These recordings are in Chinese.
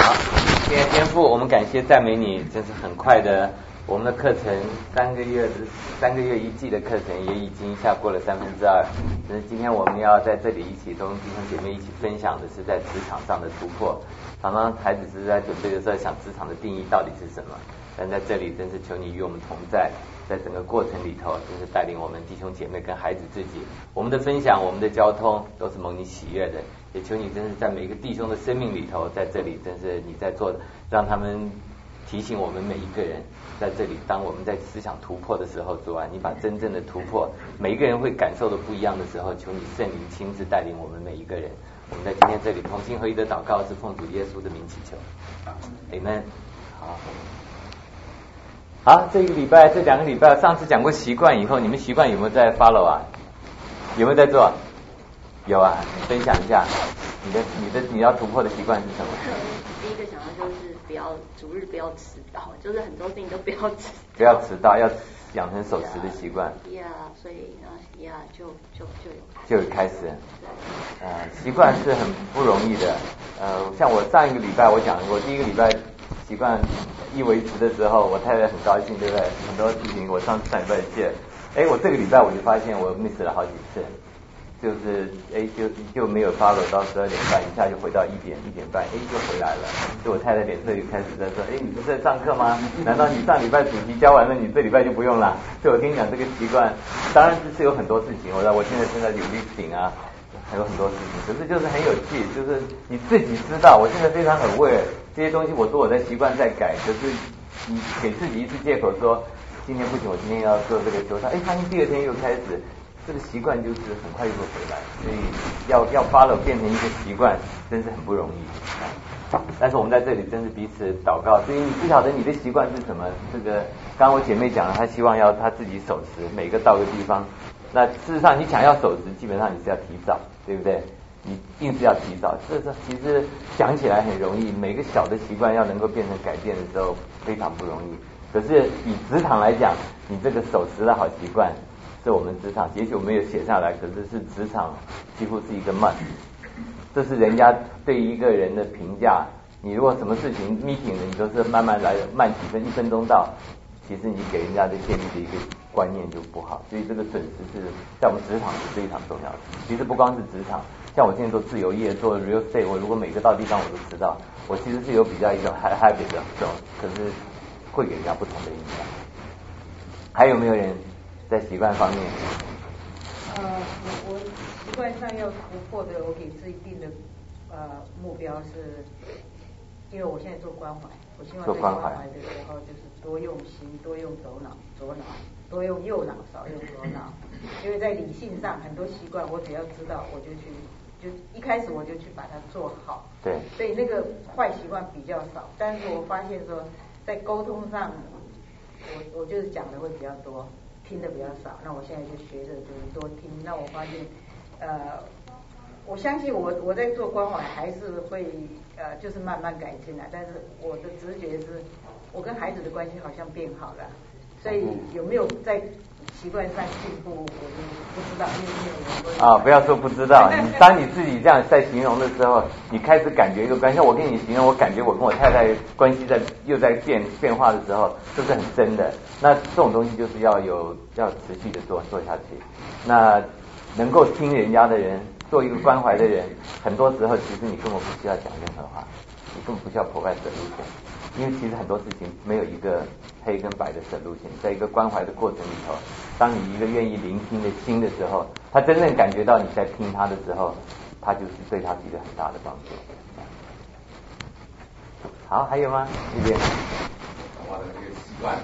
好，天父，我们感谢赞美你，真是很快的，我们的课程3个月一季的课程也已经下过了2/3。但是今天我们要在这里一起跟弟兄姐妹一起分享的是在职场上的突破。常常孩子是在准备的时候想职场的定义到底是什么，但在这里真是求你与我们同在，在整个过程里头真是带领我们弟兄姐妹跟孩子自己，我们的分享我们的交通都是蒙你喜悦的，也求你真是在每一个弟兄的生命里头，在这里真是你在做，让他们提醒我们每一个人在这里，当我们在思想突破的时候，主啊，你把真正的突破，每一个人会感受的不一样的时候，求你圣灵亲自带领我们每一个人。我们在今天这里同心合一的祷告是奉主耶稣的名祈求，阿们。好，这2个礼拜，上次讲过习惯以后，你们习惯有没有在 follow 啊？有没有在做？有啊，分享一下你要突破的习惯是什么？ 第一个想到就是主日不要迟到，就是很多事情都不要迟到。 不要迟到，要养成守时的习惯。 所以就开始。习惯是很不容易的。像我上一个礼拜我讲过，第一个礼拜习惯一维持的时候，我太太很高兴，对不对？很多事情我上礼拜记了，我这个礼拜我就发现我 miss 了好几次。就是就没有 follow 到12点半，一下就回到1点半，就回来了。就我太太脸色就开始在说，你不是在上课吗？难道你上礼拜主题教完了，你这礼拜就不用了？所以我跟你讲这个习惯，当然是有很多事情，我现在有 listing 啊，还有很多事情，可是就是很有趣，就是你自己知道，我现在非常aware这些东西，我说我在习惯在改，可是你给自己一次借口说今天不行，我今天要做这个球赛，发现第2天又开始。这个习惯就是很快就会回来，所以要 follow 变成一个习惯，真是很不容易。但是我们在这里真是彼此祷告，所以你不晓得你的习惯是什么。这个刚刚我姐妹讲了，她希望要她自己守时，每个到个地方。那事实上你想要守时，基本上你是要提早，对不对？你硬是要提早，这其实讲起来很容易，每个小的习惯要能够变成改变的时候非常不容易。可是以职场来讲，你这个守时的好习惯。是我们职场，也许我没有写下来，可是是职场几乎是一个 must。这是人家对一个人的评价。你如果什么事情 meeting 你都是慢慢来，慢几分，1分钟到，其实你给人家的建立的一个观念就不好。所以这个准时是在我们职场是非常重要的。其实不光是职场，像我现在做自由业，做 real estate， 我如果每个到地方我都知道，我其实是有比较一种 habit 的这种，可是会给人家不同的影响。还有没有人？在习惯方面， 我习惯上要突破的，我给自己定的目标是，因为我现在做关怀，我希望在关怀的时候就是多用心，多用左脑，多用右脑，少用左脑。因为在理性上很多习惯，我只要知道我就一开始我就去把它做好。 对。 所以那个坏习惯比较少，但是我发现说在沟通上，我就是讲的会比较多。听的比较少，那我现在就学着就是多听。那我发现，我相信我在做关怀还是会就是慢慢改进来。但是我的直觉是，我跟孩子的关系好像变好了，所以有没有在习惯上进步，我就不知道。 不要说不知道，当你自己这样在形容的时候，你开始感觉一个关系。我跟你形容，我感觉我跟我太太关系又在变化的时候，这是很真的。那这种东西就是要持续的做下去。那能够听人家的人，做一个关怀的人，很多时候其实你根本不需要讲任何话，你根本不需要provide solution，因为其实很多事情没有一个黑跟白的solution。在一个关怀的过程里头，当你一个愿意聆听的心的时候，他真正感觉到你在听他的时候，他就是对他是一个很大的帮助。好，还有吗？这边我的这个习惯。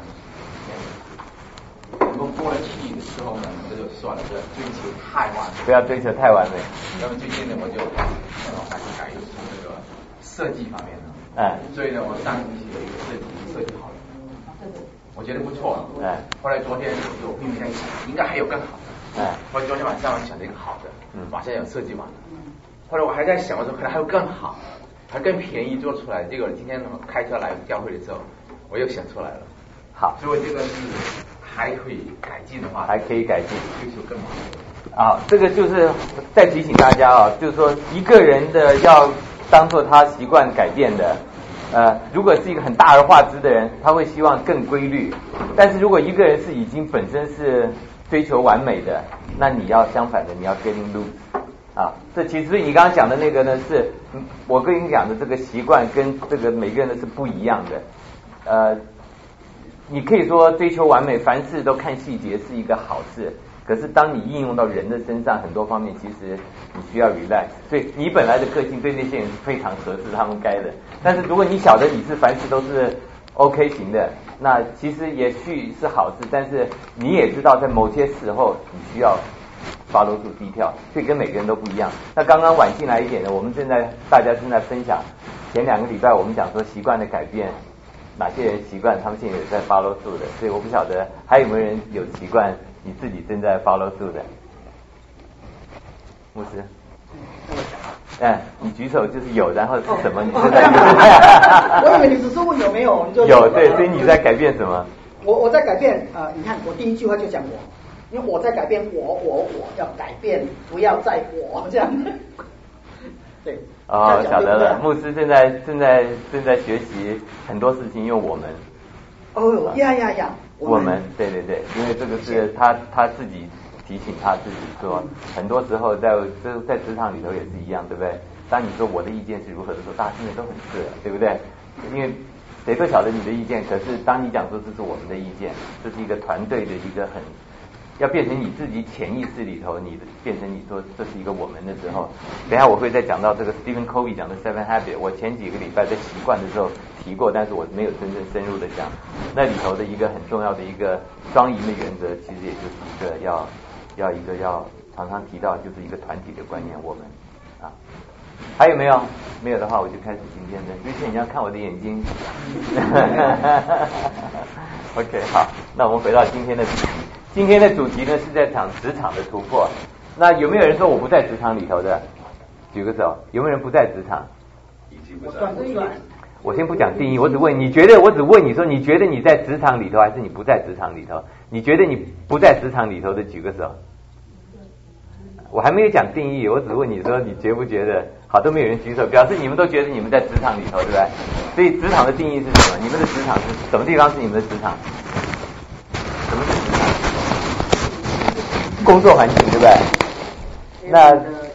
我们过了去的时候呢，这就算了，不要追求太完美。 不要追求太完美。 那么最近呢，我就开始改就是这个设计方面的。所以呢，我上一期有一个设计好了，我觉得不错。后来昨天我就拼命在想，应该还有更好的。后来昨天晚上我想了一个好的，马上有设计完了。后来我还在想，我说可能还有更好，还更便宜做出来。结果今天开车来教会的时候，我又想出来了。 好， 所以这个是还可以改进的话， 还可以改进， 追求更好。 这个就是再提醒大家就是说一个人的要当做他习惯改变的， 如果是一个很大而化之的人，他会希望更规律。但是如果一个人是已经本身是追求完美的，那你要相反的，你要 getting loose 啊。这其实你刚刚讲的那个呢，是我跟你讲的这个习惯跟这个每个人的是不一样的。你可以说追求完美，凡事都看细节是一个好事。可是当你应用到人的身上，很多方面其实你需要 relax， 所以你本来的个性对那些人是非常合适，他们该的。但是如果你晓得你是凡事都是 OK 型的，那其实也许是好事，但是你也知道在某些时候你需要follow住低调，所以跟每个人都不一样。那刚刚晚进来一点的，我们大家正在分享前2个礼拜我们讲说习惯的改变，哪些人习惯他们现在也在 follow 住的，所以我不晓得还有没有人有习惯你自己正在 follow 住的。牧师，你举手就是有，然后是什么？你正在我以为你只是问有没有，你就有，对，所以你在改变什么？ 我在改变你看我第一句话就讲我，因为我在改变我要改变，不要再我这样。对。 哦，晓得了。牧师正在学习很多事情用我们。 哦呀， 我们对，因为这个是他自己提醒他自己说，很多时候在职场里头也是一样，对不对？当你说我的意见是如何的时候，大家听得都很刺耳，对不对？因为谁都晓得你的意见，可是当你讲说这是我们的意见，这是一个团队的一个很要变成你自己潜意识里头，你变成你说这是一个我们的时候，等一下我会再讲到这个 Stephen Covey 讲的 Seven Habits， 我前几个礼拜在习惯的时候提过，但是我没有真正深入的讲。那里头的一个很重要的一个双赢的原则，其实也就是一个要常常提到，就是一个团体的观念，我们啊。还有没有？没有的话，我就开始今天的。于是你要看我的眼睛。OK， 好，那我们回到今天的主题。今天的主题呢是在讲职场的突破。那有没有人说我不在职场里头的？举个手。有没有人不在职场？我先不讲定义，我只问你觉得，我只问你说你觉得你在职场里头还是你不在职场里头？你觉得你不在职场里头的举个手。我还没有讲定义，我只问你说你觉不觉得？好，都没有人举手，表示你们都觉得你们在职场里头，对不对？所以职场的定义是什么？你们的职场是什么地方是你们的职场？什么是职场？工作环境，对不对？那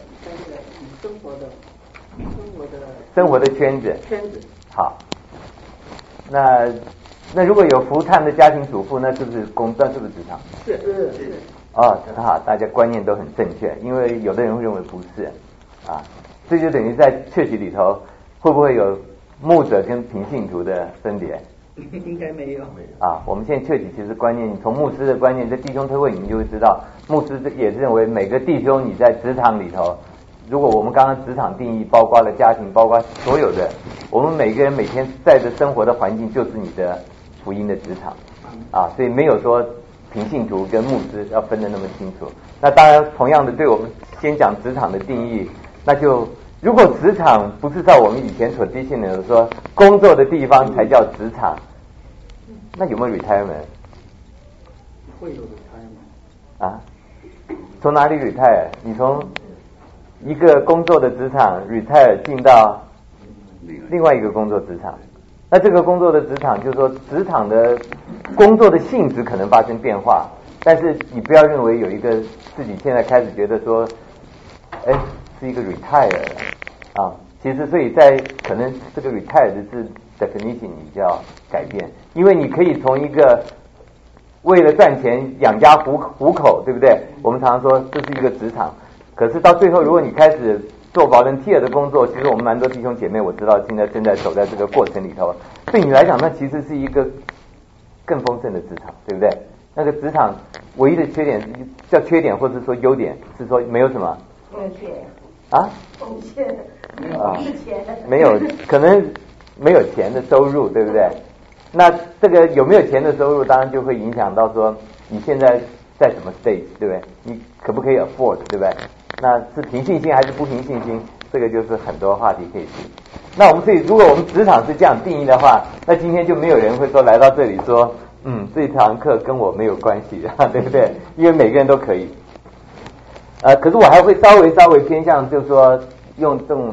生活的圈子。好，那如果有full time的家庭主妇，那是不是是不是职场？ 是。 哦，很好，大家观念都很正确，因为有的人会认为不是啊，这就等于在church里头会不会有牧者跟平信徒的分别？ 应该没有。 啊，我们现在church其实观念，你从牧师的观念，在弟兄特会你们就会知道，牧师也认为每个弟兄你在职场里头，如果我们刚刚职场定义包括了家庭，包括所有的，我们每个人每天在的生活的环境就是你的福音的职场啊，所以没有说平信徒跟牧师要分得那么清楚。那当然同样的，对我们先讲职场的定义，那就如果职场不是照我们以前所定性的说工作的地方才叫职场，那有没有 retirement？ 会有 retirement 啊？从哪里 retire？ 你从一个工作的职场 retire 进到另外一个工作职场，那这个工作的职场就是说职场的工作的性质可能发生变化，但是你不要认为有一个自己现在开始觉得说是一个 retire 啊，其实所以在可能这个 retire 的是 definition 你就要改变，因为你可以从一个为了赚钱养家糊口，对不对？我们常常说这是一个职场，可是到最后如果你开始做volunteer的工作，其实我们蛮多弟兄姐妹我知道现在正在走在这个过程里头，对你来讲那其实是一个更丰盛的职场，对不对？那个职场唯一的缺点叫缺点或者说优点是说没有什么奉献啊， 奉献没有可能没有钱的收入，对不对？那这个有没有钱的收入当然就会影响到说你现在在什么 stage， 对不对？你可不可以 afford， 对不对？那是凭信心还是不凭信心，这个就是很多话题可以提。那我们所以如果我们职场是这样定义的话，那今天就没有人会说来到这里说这堂课跟我没有关系对不对？因为每个人都可以可是我还会稍微偏向就是说用这种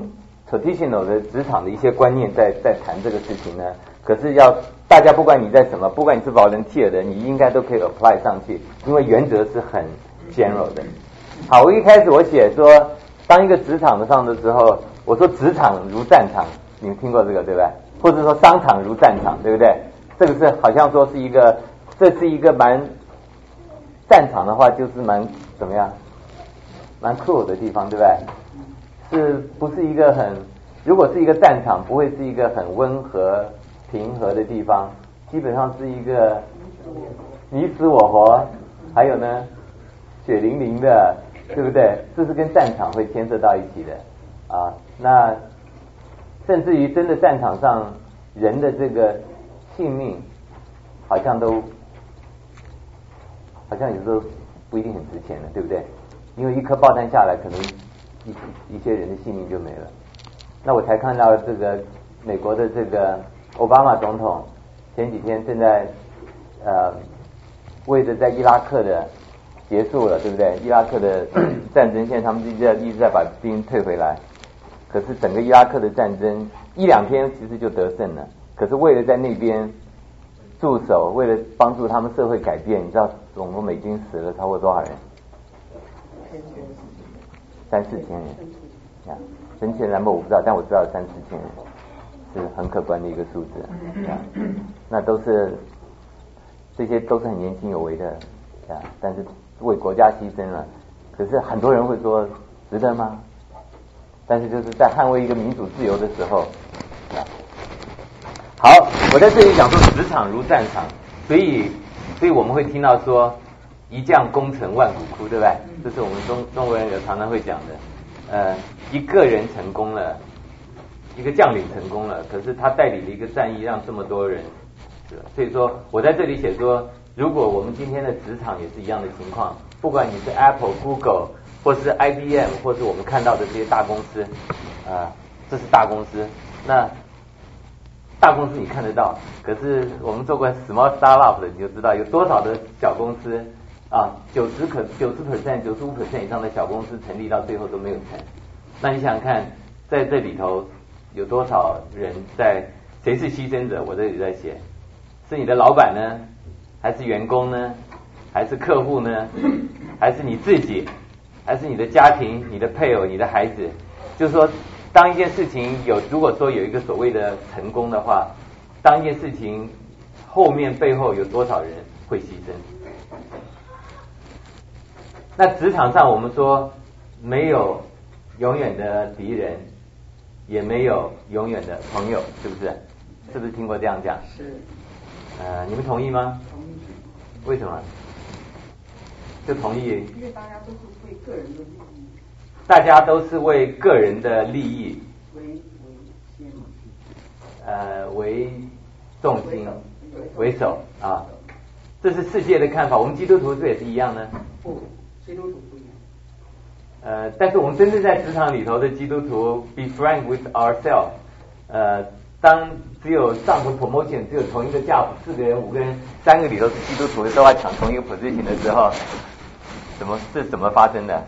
traditional 的职场的一些观念在谈这个事情呢，可是要大家不管你在什么，不管你是 volunteer 的，你应该都可以 apply 上去，因为原则是很 general 的。好，我一开始我写说，当一个职场上的时候，我说职场如战场，你们听过这个对不对？或者说商场如战场，对不对？这个是好像说是一个，这是一个蛮战场的话，就是蛮怎么样，蛮 cool 的地方，对不对？是不是一个很，如果是一个战场，不会是一个很温和平和的地方，基本上是一个你死我活，还有呢血淋淋的，对不对？这是跟战场会牵涉到一起的啊。那甚至于真的战场上人的这个性命好像有时候不一定很值钱的，对不对？因为一颗炮弹下来，可能一些人的性命就没了。那我才看到这个美国的这个奥巴马总统前几天正在为着在伊拉克的结束了，对不对？伊拉克的战争，现在他们一直在把兵退回来。可是整个伊拉克的战争1-2天其实就得胜了。可是为了在那边驻守，为了帮助他们社会改变，你知道总共美军死了超过多少人？3-4千人。真切然后我不知道，但我知道3-4千人是很可观的一个数字。那这些都是很年轻有为的，但是为国家牺牲了。可是很多人会说值得吗？但是就是在捍卫一个民主自由的时候，好，我在这里讲说职场如战场，所以我们会听到说一将功成万骨枯，对不对？这是我们中国人有常常会讲的。一个人成功了，一个将领成功了，可是他带领了一个战役，让这么多人，所以说我在这里写说，如果我们今天的职场也是一样的情况，不管你是 Apple、Google 或是 IBM 或是我们看到的这些大公司，这是大公司，那大公司你看得到，可是我们做过 small startup 的，你就知道有多少的小公司90%、95% 以上的小公司成立到最后都没有成。那你想想看，在这里头有多少人谁是牺牲者？我这里在写，是你的老板呢，还是员工呢，还是客户呢，还是你自己，还是你的家庭、你的配偶、你的孩子？就是说，当一件事情如果说有一个所谓的成功的话，当一件事情后面背后有多少人会牺牲？那职场上我们说没有永远的敌人，也没有永远的朋友，是不是？是不是听过这样讲？ 是。 你们同意吗？ 同意。 为什么？就同意？ 因为大家都是为个人的利益。 大家都是为个人的利益为重心为首啊，这是世界的看法。我们基督徒是也是一样呢？ 不，基督徒不一样。 但是我们真正在职场里头的基督徒 ，be frank with ourselves。当只有上头 promotion 只有同一个架4个人、5个人、3个里头是基督徒都要抢同一个 position 的时候，是怎么发生的？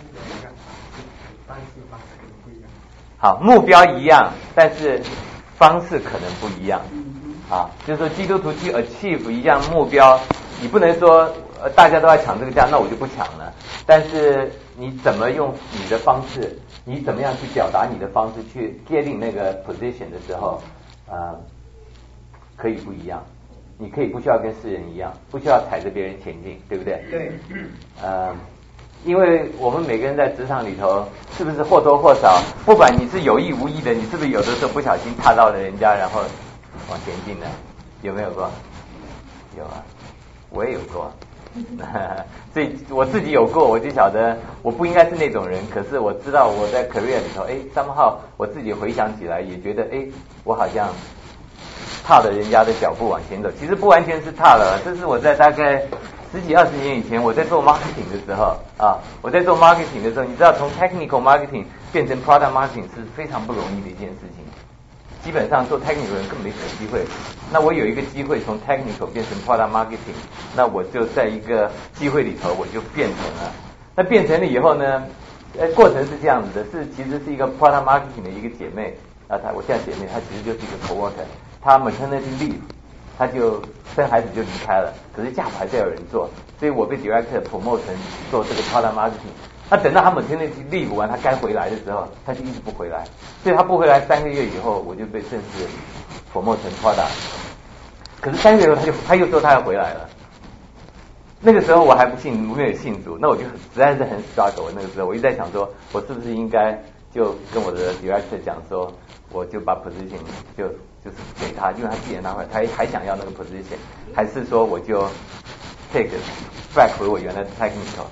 好，目标一样，但是方式可能不一样。就是说基督徒去 achieve 一样目标，你不能说大家都在抢这个架，那我就不抢了。但是你怎么用你的方式，你怎么样去表达你的方式去 getting 那个 position 的时候，可以不一样。你可以不需要跟世人一样，不需要踩着别人前进，对不对？ 对。 因为我们每个人在职场里头，是不是或多或少，不管你是有意无意的，你是不是有的时候不小心踏到了人家，然后往前进的？有没有过？有啊，我也有过。所以我自己有过，我就晓得我不应该是那种人。可是我知道我在 career 里头，somehow 我自己回想起来也觉得，我好像踏了人家的脚步往前走。其实不完全是踏了，这是我在大概10几20年以前，我在做 marketing 的时候我在做 marketing 的时候，你知道从 technical marketing 变成 product marketing 是非常不容易的一件事情。基本上做 technical 人根本没什么机会。那我有一个机会从 technical 变成 product marketing， 那我就在一个机会里头我就变成了。那变成了以后呢， 过程是这样子的，其实是一个 product marketing 的一个姐妹我现在姐妹，她其实就是一个 co-worker， 她 maternity leave， 她就生孩子就离开了，可是架子还是要有人做，所以我被 director promote 成做这个 product marketing。那等到她 maternity leave 完，她该回来的时候，她就一直不回来，所以她不回来3个月以后，我就被正式 promote 成 product。可是3个月以后，她又说她要回来了。那个时候我还没有信主，那我就实在是很 struggle。那个时候我一直在想说，我是不是应该就跟我的 director 讲说，我就把 position 就是给他，因为他既然拿回来，他还想要那个 position， 还是说我就 take back 回我原来的 technical。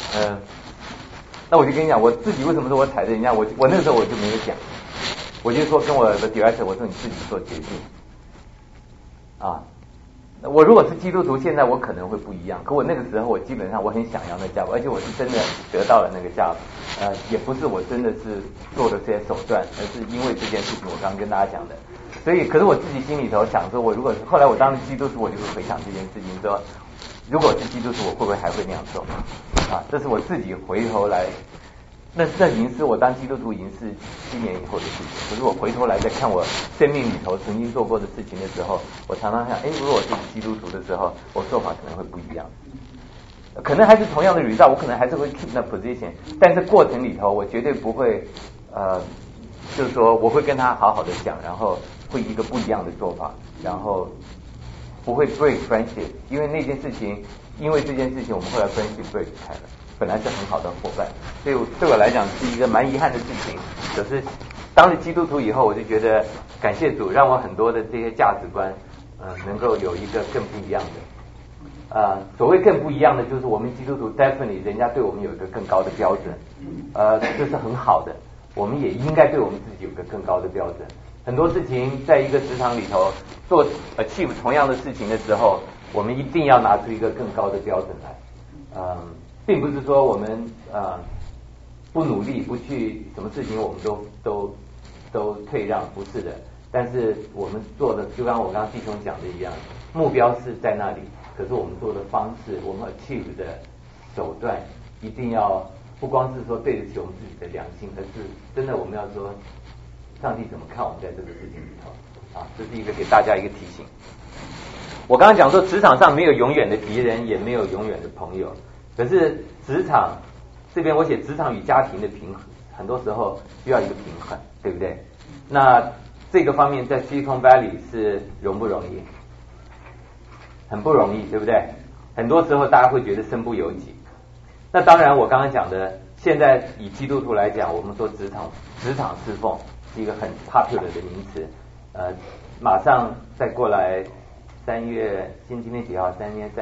那我就跟你讲，我自己为什么说我踩着人家，我那个时候我就没有讲，我就说跟我的 director 我说你自己做决定啊。我如果是基督徒，现在我可能会不一样。可我那个时候，我基本上我很想要那价值，而且我是真的得到了那个价值。也不是我真的是做了这些手段，而是因为这件事情，我刚刚跟大家讲的。所以，可是我自己心里头想说，我如果后来我当了基督徒，我就会回想这件事情，说如果我是基督徒，我会不会还会那样做？这是我自己回头来。那已经是我当基督徒已经是7年以后的事情。可是我回头来再看我生命里头曾经做过的事情的时候，我常常想，如果我是基督徒的时候，我做法可能会不一样，可能还是同样的result，我可能还是会 keep 那 position， 但是过程里头我绝对不会就是说我会跟他好好的讲，然后会一个不一样的做法，然后不会 break friendship， 因为这件事情我们后来 friendship break 开了。本来是很好的伙伴，所以对我来讲是一个蛮遗憾的事情。可是当了基督徒以后，我就觉得感谢主，让我很多的这些价值观能够有一个更不一样的。所谓更不一样的，就是我们基督徒 definitely 人家对我们有一个更高的标准，这是很好的。我们也应该对我们自己有个更高的标准。很多事情在一个职场里头做achieve 同样的事情的时候，我们一定要拿出一个更高的标准来。并不是说我们不努力不去什么事情我们都退让，不是的。但是我们做的就刚我刚刚弟兄讲的一样，目标是在那里，可是我们做的方式，我们 achieve 的手段一定要不光是说对得起我们自己的良心，而是真的我们要说上帝怎么看我们在这个事情里头这是一个给大家一个提醒。我刚刚讲说职场上没有永远的敌人，也没有永远的朋友。可是职场这边我写职场与家庭的平衡，很多时候需要一个平衡，对不对？那这个方面在 Silicon Valley 是容不容易？很不容易，对不对？很多时候大家会觉得身不由己。那当然我刚刚讲的，现在以基督徒来讲，我们说职场侍奉是一个很 popular 的名词。马上再过来3月今天几号？3月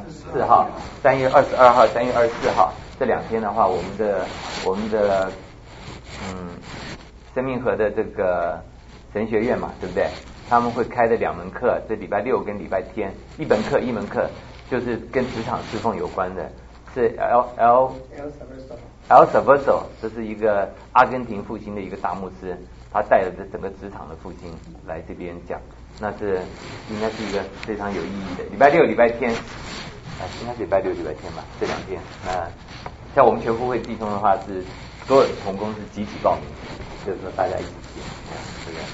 4号，3月22号，3月24号这2天的话，我们的生命河的这个神学院嘛，对不对？他们会开的2门课，这礼拜6跟礼拜天，一门课就是跟职场侍奉有关的，是 El Salvador， 这是一个阿根廷复兴的一个大牧师，他带着整个职场的复兴来这边讲。那是应该是一个非常有意义的。礼拜6、礼拜天，应该是礼拜6、礼拜天吧，这2天。像我们全福会弟兄的话，是所有的同工是集体报名，就是说大家一起去，对不对？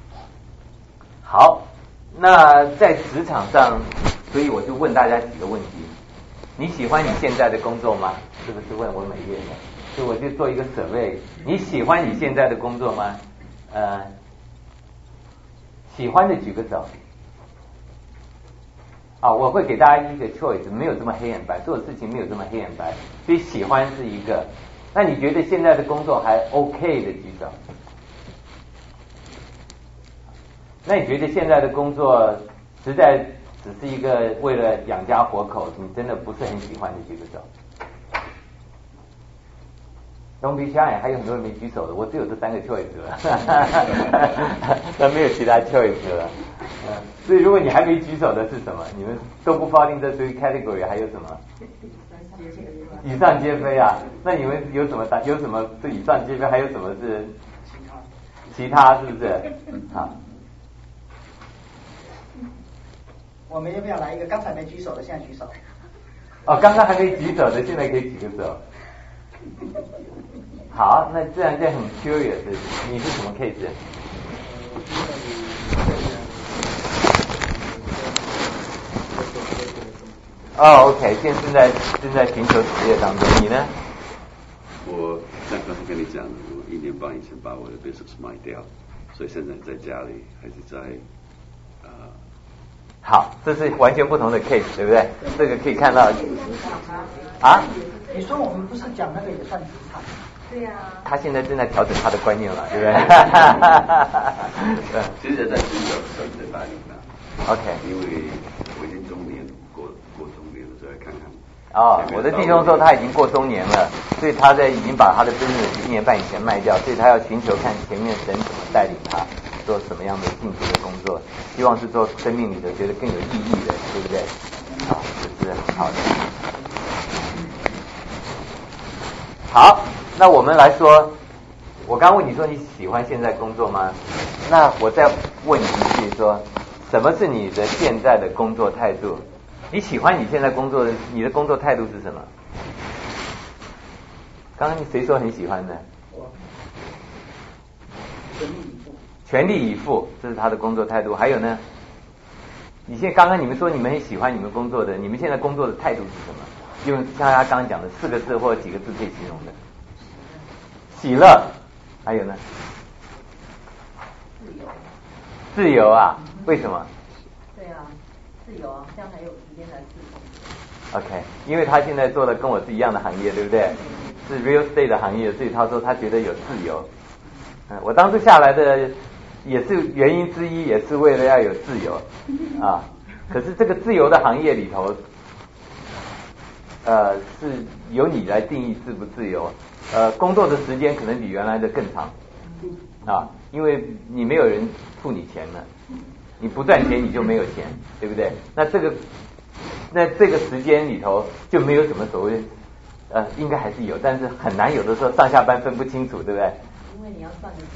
好，那在职场上，所以我就问大家几个问题：你喜欢你现在的工作吗？这个是问我每月的，所以我就做一个survey，你喜欢你现在的工作吗？喜欢的举个手。我会给大家一个 choice， 没有这么黑暗白，做的事情没有这么黑暗白，所以喜欢是一个。那你觉得现在的工作还 OK 的举手？那你觉得现在的工作实在只是一个为了养家活口，你真的不是很喜欢的举个手。Don't be shy， 还有很多人没举手的，我只有这3个 choice 了，那没有其他 choice 了。所以如果你还没举手的是什么？你们都不 fall in 这 3 category， 还有什么？以上皆非啊。那你们有什么是以上皆非？还有什么是其他？是不是？好。 我们要不要来一个刚才没举手的，现在举手？ 刚刚还没举手的，现在可以举个手。 好，那自然很 curious， 你是什么 case？哦 ，OK， 现在正在寻求职业当中，你呢？ 我像刚才跟你讲的，我1年半以前把我的 business 卖掉，所以现在在家里还是在好，这是完全不同的 case， 对不对？这个可以看到啊。 你说我们不是讲那个也算职场？ 对呀。 他现在正在调整他的观念了，对不对？ 其实在寻找神的带领了。 OK。 因为我已经中年，过中年了，所以看看。 哦，我的弟兄说他已经过中年了，所以他已经把他的 business 1年半以前卖掉，所以他要寻求看前面神怎么带领他做什么样的幸福的工作，希望是做生命里的觉得更有意义的，对不对？好，这是很好的。好，那我们来说，我刚问你说你喜欢现在工作吗？那我再问你一句说，什么是你的现在的工作态度？你喜欢你现在工作的，你的工作态度是什么？刚刚谁说很喜欢的？ 我全力以赴，这是他的工作态度。还有呢？刚刚你们说你们很喜欢你们工作的，你们现在工作的态度是什么？用像他刚刚讲的4个字或者几个字可以形容的。喜乐。还有呢？自由啊？为什么？ 对啊，自由啊，这样才有时间来自由。 OK， 因为他现在做的跟我是一样的行业，对不对？是 real estate 的行业，所以他说他觉得有自由。我当初下来的也是原因之一，也是为了要有自由啊。可是这个自由的行业里头，是由你来定义自不自由。工作的时间可能比原来的更长啊，因为你没有人付你钱了，你不赚钱你就没有钱，对不对？那这个时间里头就没有什么所谓，应该还是有，但是很难有的时候上下班分不清楚，对不对？ 因为你要赚得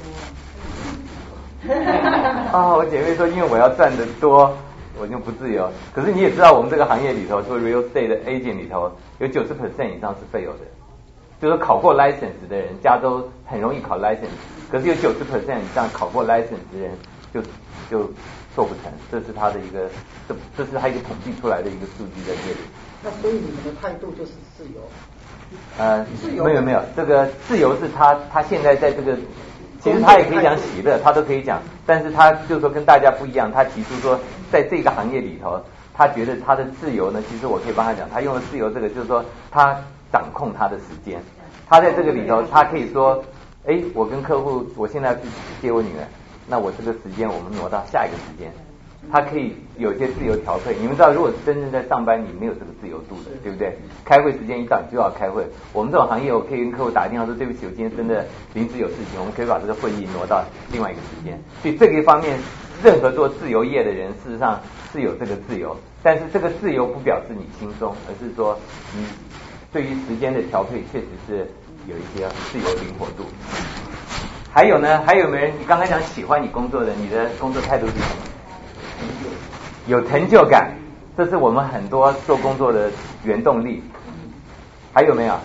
多。我姐妹说，因为我要赚得多，我就不自由。可是你也知道，我们这个行业里头，做 real estate 的 agent 里头，有90% 以上是废有的。就是考过 license 的人，加州很容易考 license， 可是有90% 以上考过 license 的人就做不成，这是他的一个，这是他一个统计出来的一个数据在这里。 那所以你们的态度就是自由？ 没有，这个自由是他现在在这个，其实他也可以讲喜乐，他都可以讲，但是他就是说跟大家不一样，他提出说在这个行业里头，他觉得他的自由呢，其实我可以帮他讲，他用的自由这个就是说他掌控他的时间，他在这个里头，他可以说，我跟客户，我现在要去接我女儿，那我这个时间我们挪到下一个时间，他可以有些自由调配。你们知道，如果是真正在上班，你没有这个自由度的，对不对？开会时间一到，你就要开会。我们这种行业，我可以跟客户打电话说，对不起，我今天真的临时有事情，我们可以把这个会议挪到另外一个时间。所以这个一方面，任何做自由业的人，事实上是有这个自由，但是这个自由不表示你轻松，而是说你对于时间的调配确实是有一些自由灵活度。还有呢？还有没有人？你刚才讲喜欢你工作的，你的工作态度是什么？有成就感，这是我们很多做工作的原动力。还有没有？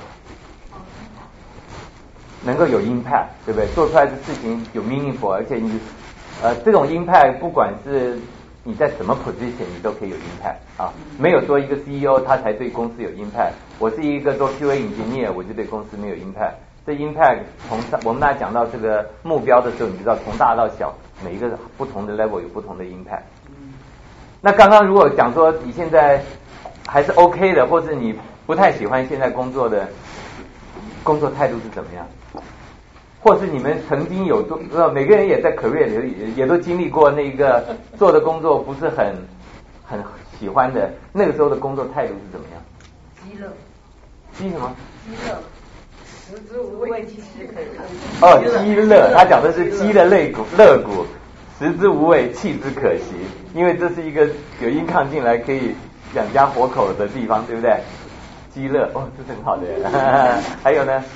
能够有 impact， 对不对？做出来的事情有 meaningful， 而且你这种 impact 不管是你在什么 position， 你都可以有 impact 啊。没有说一个 CEO 他才对公司有 impact， 我是一个做 QA engineer， 我就对公司没有 impact。这 impact 从我们那讲到这个目标的时候，你知道从大到小，每一个不同的 level 有不同的 impact。那刚刚如果讲说你现在还是 OK 的，或是你不太喜欢现在工作的工作态度是怎么样？或是你们曾经有每个人也在 career 里也都经历过那个做的工作不是很喜欢的，那个时候的工作态度是怎么样？ 饥乐。 饥什么？ 饥乐。食之无味，弃之可惜。 饥乐，他讲的是鸡的肋骨，食之无味，弃之可惜。因为这是一个有income进来可以养家活口的地方，对不对？饥乐，这是很好的。还有呢？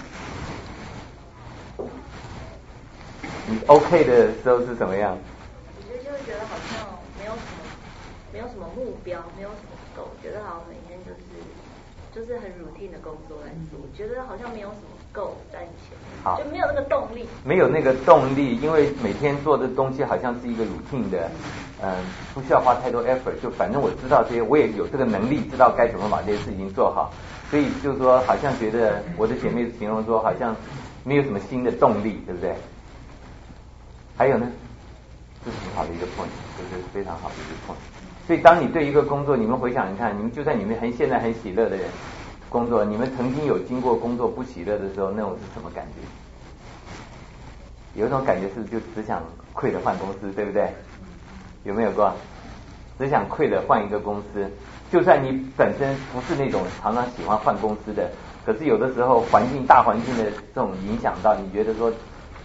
你 OK 的时候是什么样？ 我就会觉得好像没有什么目标，没有什么goal，觉得好像每天就是很 routine 的工作来做，觉得好像没有什么够赚钱，好，就没有那个动力。 没有那个动力，因为每天做的东西好像是一个 routine 的，不需要花太多 effort， 就反正我知道这些，我也有这个能力，知道该怎么把这些事情做好，所以就是说，好像觉得我的姐妹形容说，好像没有什么新的动力，对不对？还有呢，这是很好的一个 point， 这是非常好的一个 point。所以当你对一个工作，你们回想一看，你们就算你们现在很喜乐的人工作，你们曾经有经过工作不喜乐的时候，那种是什么感觉？有一种感觉是就只想quit了换公司，对不对？有没有过？只想quit了换一个公司，就算你本身不是那种常常喜欢换公司的，可是有的时候大环境的这种影响到，你觉得说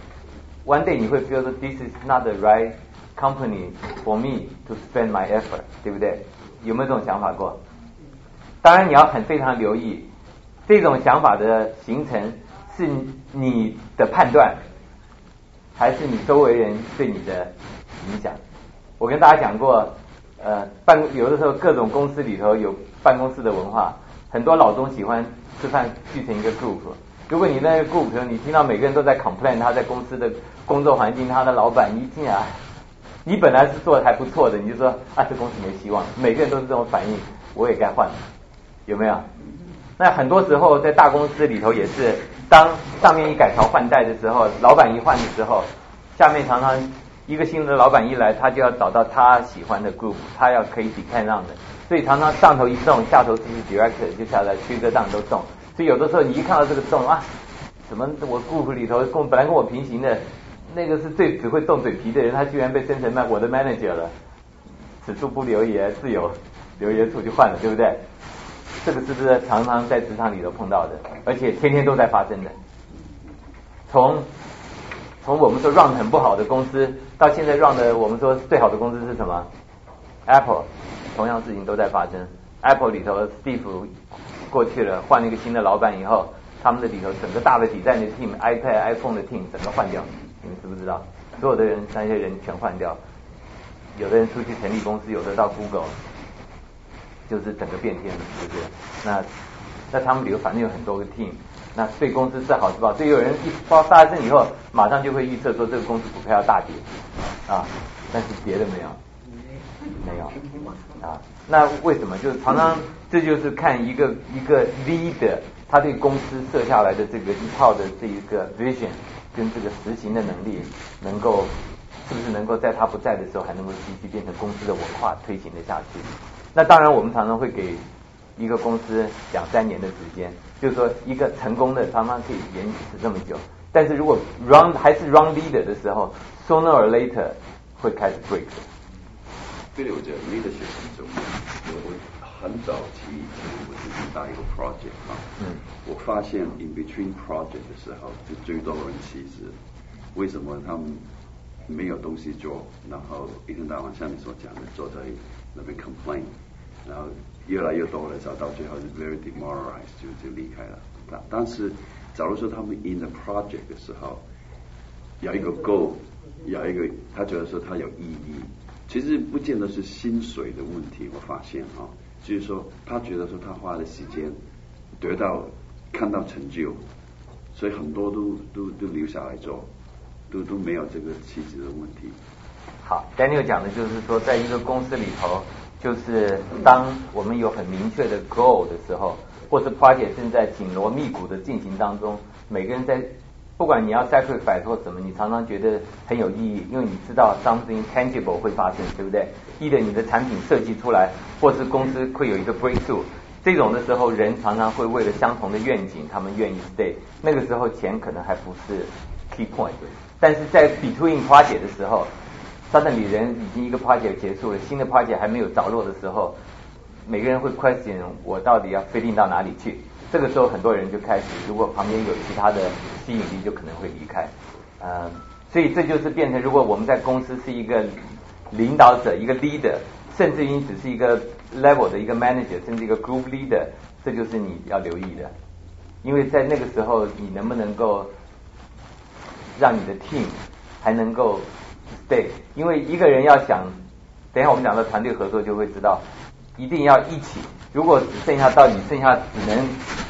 one day 你会 feel that this is not the right company for me to spend my effort， 对不对？有没有这种想法过？当然你要非常留意，这种想法的形成是你的判断，还是你周围人对你的影响？我跟大家讲过，有的时候各种公司里头有办公室的文化，很多老总喜欢吃饭聚成一个 group。如果你那个 group 你听到每个人都在 complain 他在公司的工作环境，他的老板一进来，你本来是做的还不错的，你就说这公司没希望，每个人都是这种反应，我也该换了，有没有？那很多时候在大公司里头也是，当上面一改朝换代的时候，老板一换的时候，下面常常一个新的老板一来，他就要找到他喜欢的 group， 他要可以 depend on 的，所以常常上头一动，下头就是 director 就下来推个档都动，所以有的时候你一看到这个动怎么我 group 里头本来跟我平行的那个是最只会动嘴皮的人，他居然被升成我的 manager 了，此处不留爷自有留爷处就换了，对不对？这个是不是常常在职场里头碰到的，而且天天都在发生的？从我们说 run 很不好的公司，到现在 run 的我们说最好的公司是什么 ？Apple， 同样事情都在发生。Apple 里头 Steve 过去了，换了一个新的老板以后，他们的里头整个大的底站的 team，iPad、iPhone 的 team 整个换掉，你们知不知道？所有的人那些人全换掉，有的人出去成立公司，有的到 Google。就是整个变天了，是不是？那他们里头反正有很多个 team， 那对公司是好是不好？所以有人一发生以后，马上就会预测说这个公司股票要大跌但是跌了没有那为什么？就是常常这就是看一个 leader 他对公司设下来的这个一套的这一个 vision 跟这个实行的能力，是不是能够在他不在的时候还能够继续变成公司的文化推行的下去？那当然我们常常会给一个公司2-3年的时间，就是说一个成功的常常可以延迟这么久，但是如果还是 run leader 的时候 sooner or later 会开始 break。 这里我觉得 leadership 很重要。我很早期以前我自己打一个 project 我发现 in between project 的时候，就最多人其实为什么他们没有东西做，然后一天到晚像你所讲的坐在那边 complain， 然后越来越多的找到最后是 very demoralized 就离开了。但是假如说他们 in the project 的时候有一个 goal， 有一个他觉得说他有意义，其实不见得是薪水的问题，我发现就是说他觉得说他花的时间看到成就，所以很多都留下来做，都没有这个辞职的问题。 好 ，Daniel 讲的就是说，在一个公司里头，就是当我们有很明确的 goal 的时候，或是 project 正在紧锣密鼓的进行当中，每个人在不管你要 sacrifice 或什么，你常常觉得很有意义，因为你知道 something tangible 会发生，对不对？either你的产品设计出来，或是公司会有一个 breakthrough， 这种的时候，人常常会为了相同的愿景，他们愿意 stay。那个时候钱可能还不是 key point， 但是在 between project 的时候。suddenly 人已经一个 project 结束了，新的 project 还没有着落的时候，每个人会 question 我到底要 fit in 到哪里去。这个时候很多人就开始，如果旁边有其他的吸引力，就可能会离开。所以这就是变成，如果我们在公司是一个领导者，一个 leader， 甚至于只是一个 level 的一个 manager， 甚至一个 group leader， 这就是你要留意的。因为在那个时候，你能不能够让你的 team 还能够对，因为一个人要想，等一下我们讲到团队合作就会知道，一定要一起。如果只剩下只能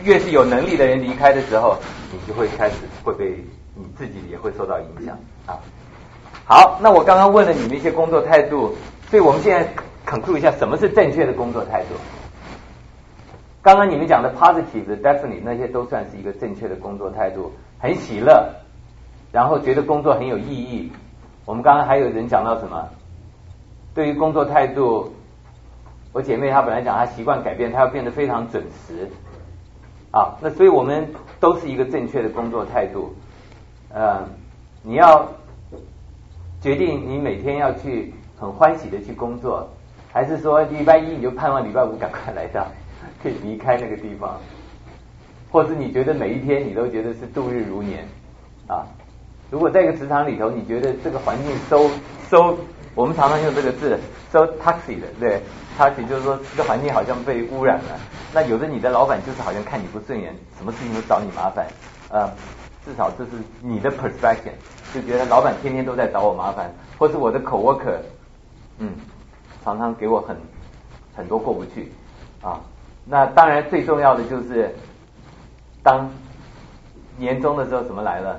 越是有能力的人离开的时候，你就会开始会被你自己也会受到影响啊。好，那我刚刚问了你们一些工作态度，所以我们现在 conclude 一下什么是正确的工作态度。刚刚你们讲的 positive 的 definitely 那些都算是一个正确的工作态度，很喜乐，然后觉得工作很有意义。我们刚刚还有人讲到什么？对于工作态度，我姐妹她本来讲她习惯改变，她要变得非常准时啊。那所以我们都是一个正确的工作态度。你要决定你每天要去很欢喜的去工作，还是说礼拜一你就盼望礼拜五赶快来到，可以离开那个地方，或是你觉得每一天你都觉得是度日如年啊？如果在一个职场里头，你觉得这个环境我们常常用这个字 so toxic 的，对 toxic 就是说这个环境好像被污染了。那有的你的老板就是好像看你不顺眼，什么事情都找你麻烦，至少这是你的 perspective， 就觉得老板天天都在找我麻烦，或是我的 coworker， 常常给我很多过不去啊。那当然最重要的就是当年终的时候什么来了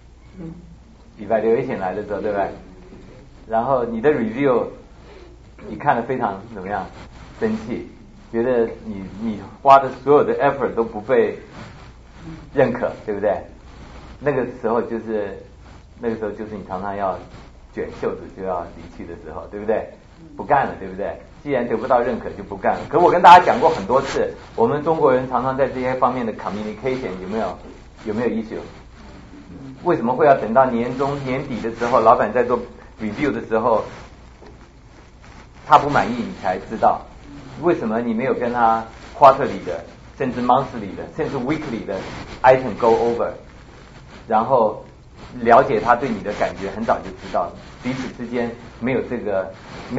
，evaluation 来的时候，对不对？然后你的 review 你看了非常怎么样，生气，觉得你花的所有的 effort 都不被认可，对不对？那个时候就是你常常要卷袖子就要离去的时候，对不对？不干了，对不对？既然得不到认可就不干了。可我跟大家讲过很多次，我们中国人常常在这些方面的 communication 有没有 issue？ 为什么会要等到年底的时候，老板在做 review 的时候，他不满意你才知道？为什么你没有跟他 quarterly 的，甚至 monthly 的，甚至 weekly 的 item go over， 然后了解他对你的感觉，很早就知道，彼此之间没有这个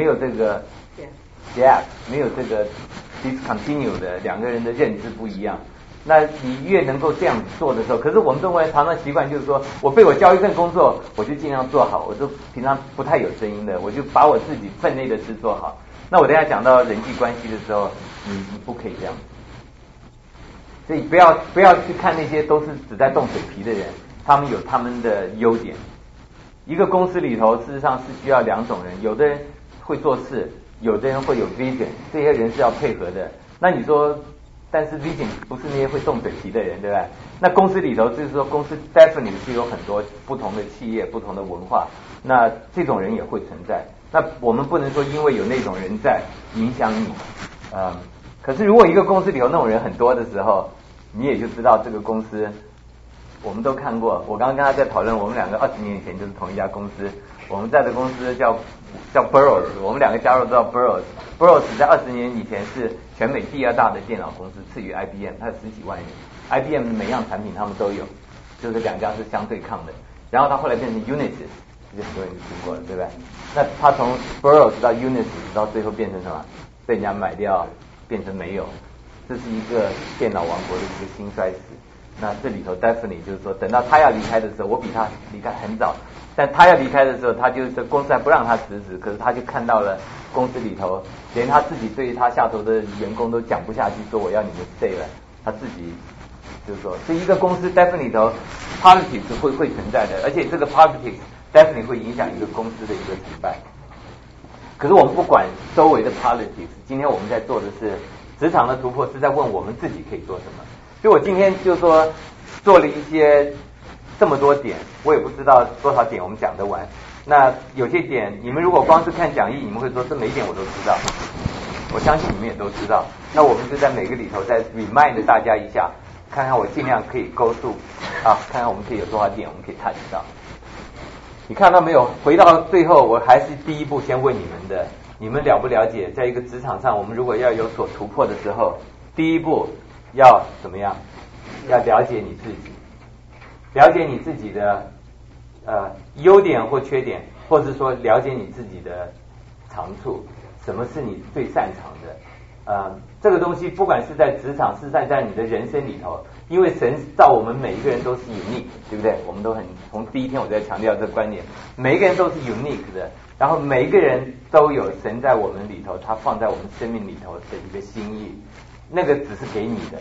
gap， 没有这个 discontinue 的两个人的认知不一样。那你越能够这样做的时候，可是我们中国人常常习惯就是说，我被我交一份工作，我就尽量做好，我都平常不太有声音的，我就把我自己分内的事做好。那我等一下讲到人际关系的时候，你不可以这样。所以不要去看那些都是只在动嘴皮的人，他们有他们的优点。一个公司里头事实上是需要两种人，有的人会做事，有的人会有 vision， 这些人是要配合的。那你说但是 vision 不是那些会动嘴皮的人，对不对？那公司里头就是说，公司 definitely 是有很多不同的企业、不同的文化，那这种人也会存在。那我们不能说因为有那种人在影响你，可是如果一个公司里头那种人很多的时候，你也就知道这个公司，我们都看过。我刚刚跟他在讨论，我们两个20年以前就是同一家公司，我们在的公司叫 Burroughs， 我们两个加入到 Burroughs 在20年以前是全美第2大的电脑公司，次于 IBM， 它有10几万人。IBM 的每样产品他们都有，就是两家是相对抗的。然后他后来变成 Unisys， 这很多人就听过了，对不对？那他从 Burroughs 到 Unisys 到最后变成什么？被人家买掉，变成没有。这是一个电脑王国的一个兴衰史。那这里头 definitely 就是说，等到他要离开的时候，我比他离开很早，但他要离开的时候，他就是公司还不让他辞职，可是他就看到了公司里头，连他自己对于他下头的员工都讲不下去，说我要你们 stay 了，他自己就是说，所以一个公司 definitely 头 politics 会存在的，而且这个 politics definitely 会影响一个公司的一个成败。可是我们不管周围的 politics， 今天我们在做的是职场的突破，是在问我们自己可以做什么。所以我今天就说做了一些这么多点，我也不知道多少点我们讲得完。那有些点你们如果光是看讲义，你们会说这每一点我都知道，我相信你们也都知道。那我们就在每个里头再 remind 大家一下，看看我尽量可以go through看看我们可以有多少点我们可以 touch 到。你看到没有？回到最后，我还是第一步先问你们的，你们了不了解，在一个职场上，我们如果要有所突破的时候，第一步要怎么样？要了解你自己，了解你自己的优点或缺点，或者说了解你自己的长处，什么是你最擅长的。这个东西不管是在职场，是在你的人生里头，因为神造我们每一个人都是 unique， 对不对？我们都从第一天我在强调这个观点，每一个人都是 unique 的，然后每一个人都有神在我们里头，他放在我们生命里头的一个心意，那个只是给你的，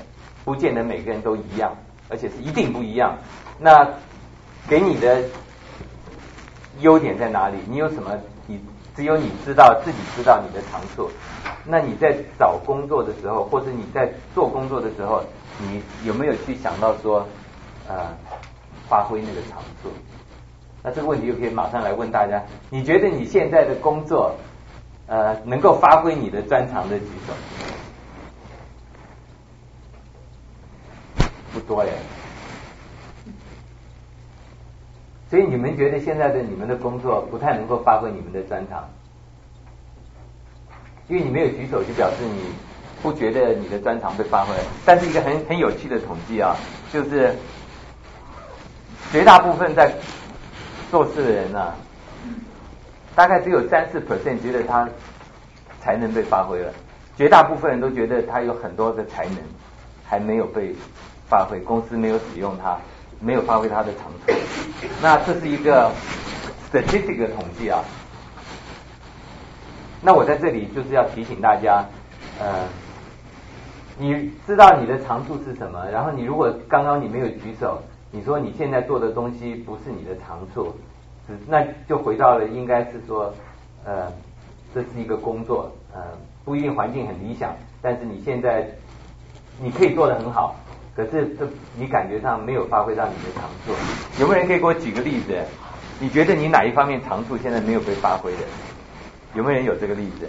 不见得每个人都一样，而且是一定不一样。那给你的优点在哪里？你有什么？只有你知道，自己知道你的长处。那你在找工作的时候，或者你在做工作的时候，你有没有去想到说，发挥那个长处？那这个问题就可以马上来问大家：你觉得你现在的工作，能够发挥你的专长的举手？不多耶。所以你们觉得现在的你们的工作不太能够发挥你们的专长，因为你没有举手，就表示你不觉得你的专长被发挥。但是一个很有趣的统计啊，就是绝大部分在做事的人啊，大概只有3-4% 觉得他才能被发挥了，绝大部分人都觉得他有很多的才能还没有被发挥，公司没有使用它，没有发挥它的长处。那这是一个 statistic 的统计啊。那我在这里就是要提醒大家，你知道你的长处是什么，然后你如果刚刚你没有举手，你说你现在做的东西不是你的长处，那就回到了应该是说，这是一个工作，不一定环境很理想，但是你现在你可以做得很好，可是你感觉上没有发挥到你的长处。有没有人可以给我举个例子？你觉得你哪一方面长处现在没有被发挥的？有没有人有这个例子？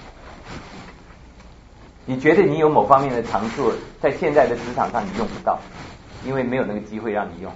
你觉得你有某方面的长处在现在的职场上你用不到，因为没有那个机会让你用？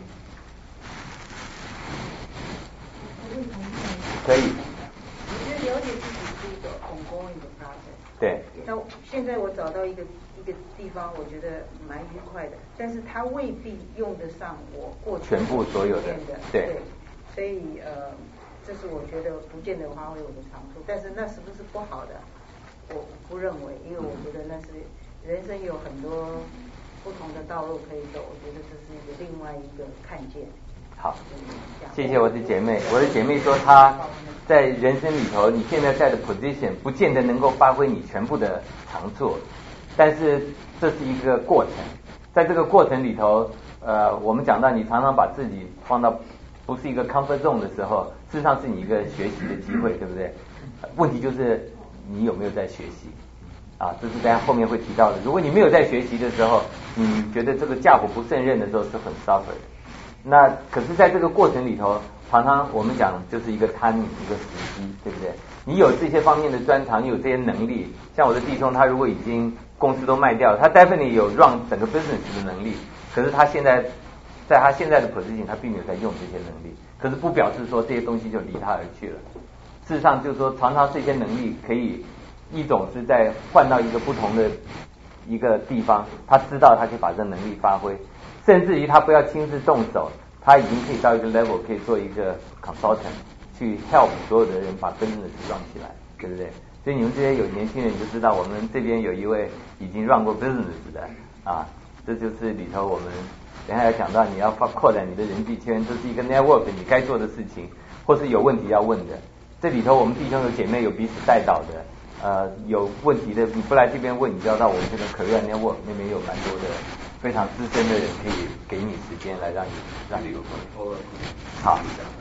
可以。 我觉得了解自己是一个ongoing的 process。 对。 那现在我找到一个地方，我觉得蛮愉快的，但是它未必用得上我过去全部所有的。对。 所以这是我觉得不见得发挥我的长处，但是那是不是不好的？我不认为，因为我觉得那是人生有很多不同的道路可以走，我觉得这是一个另外一个看见。 好，谢谢我的姐妹。我的姐妹说她在人生里头，你现在在的 position 不见得能够发挥你全部的长处，但是这是一个过程。在这个过程里头，我们讲到你常常把自己放到不是一个 comfort zone 的时候，事实上是你一个学习的机会，对不对？问题就是你有没有在学习啊？这是大家后面会提到的。如果你没有在学习的时候，你觉得这个驾虎不胜任的时候是很 suffer 的。那可是在这个过程里头，常常我们讲就是一个 timing， 一个时机，对不对？你有这些方面的专长，你有这些能力，像我的弟兄，他如果已经公司都卖掉了，他 definitely 有 run 整个 business 的能力，可是他现在在他现在的 position， 他并没有在用这些能力，可是不表示说这些东西就离他而去了。事实上就是说，常常这些能力可以一种是在换到一个不同的一个地方，他知道他可以把这能力发挥，甚至于他不要亲自动手，他已经可以到一个 level 可以做一个 consultant 去 help 所有的人把 business run起来，对不对？所以你们这些有年轻人就知道，我们这边有一位已经 run 过 business 的啊，这就是里头我们等一下要讲到你要扩展你的人际圈，这是一个 network 你该做的事情，或是有问题要问的。这里头我们弟兄有姐妹有彼此带导的，有问题的你不来这边问，你就要到我们这个 career network 那边有蛮多的非常资深的人可以给你时间来让你有好，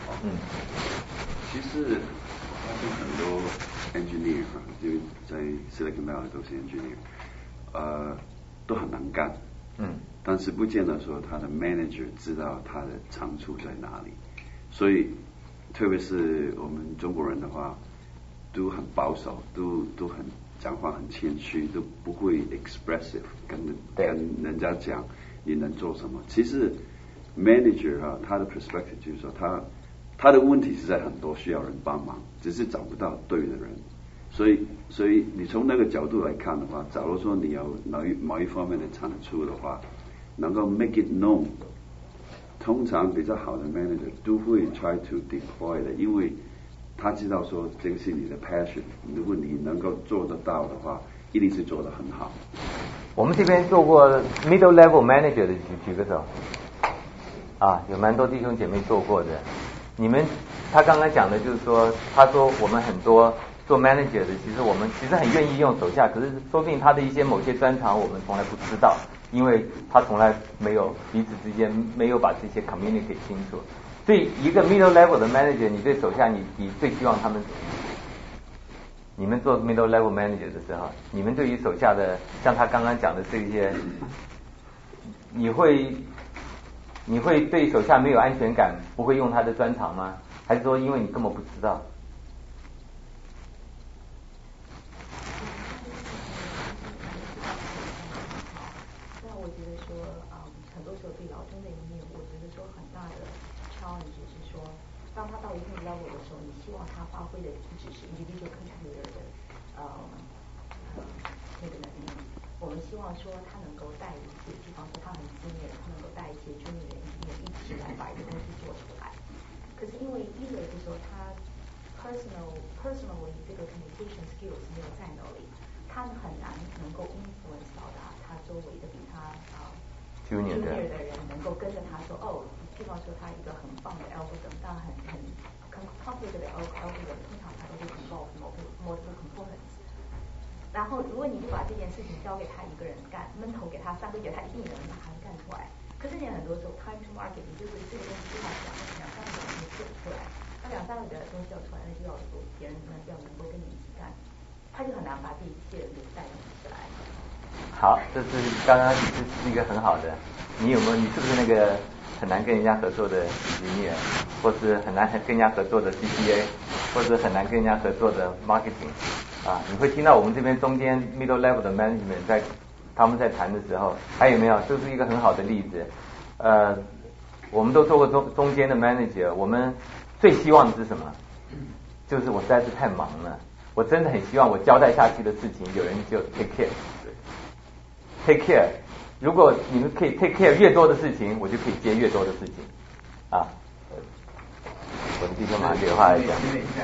其实很多 engineer 就在 Silicon Valley 都是 engineer， 都很能干，但是不见得说他的 manager 知道他的长处在哪里，所以特别是我们中国人的话，都很保守，都很讲话很谦虚，都不会 expressive 跟人家讲你能做什么。其实 manager 他的 perspective 就是说他的问题是在很多需要人帮忙，只是找不到对的人。所以你从那个角度来看的话，假如说你有某一方面的长处的话，能够 make it known， 通常比较好的 manager 都会 try to deploy 的，因为他知道说这个是你的 passion， 如果你能够做得到的话，一定是做得很好。 我们这边做过 middle level manager 的举个手啊，有蛮多弟兄姐妹做过的。他刚刚讲的就是说，他说我们很多做 manager 的，我们其实很愿意用手下，可是说不定他的一些某些专长我们从来不知道， 因为他从来没有彼此之间没有把这些 communicate 清楚。所以一个 middle level 的 manager， 你对手下你最希望他们怎么样？你们做 middle level manager 的时候，你们对于手下的像他刚刚讲的这些，你会对手下没有安全感，不会用他的专长吗？还是说因为你根本不知道？ 那我觉得说很多时候对劳中的一面，我觉得说很大的 challenge 是说，当他到一定 level 的时候，你希望他发挥的不只是 individual contributor 的那个能力，我们希望说他能够带一些，比方说他很经验，他能够带一些专业的人一起来把一个东西做出来。可是因为一类就是说他 personally 这个 communication skills 没有在那里，他很难能够 influence 到他周围的比他junior 的人能够跟着他说比方说他一个很棒的 algorithm， 但很 complicated 的 algorithm， 通常他都会 involve multiple components。然后如果你就把这件事情交给他一个人干，闷头给他3个月，他一定能把它干出来。可是你很多时候 time to market， 你就是这个东西就要讲2-3个月你做出来，那2-3个月的东西要出来，那就要有别人要能够跟你一起干，他就很难把这一切给带动起来。 好，这是刚刚是一个很好的。你是不是那个很难跟人家合作的 engineer， 或是很难跟人家合作的 CPA， 或是很难跟人家合作的 marketing？ 你会听到我们这边中间 middle level 的 management 他们在谈的时候，还有没有？这是一个很好的例子。我们都做过中间的 manager， 我们最希望的是什么？就是我实在是太忙了，我真的很希望我交代下去的事情有人就 take care。take care， 如果你们可以 take care 越多的事情，我就可以接越多的事情。我的弟兄马上给话来讲。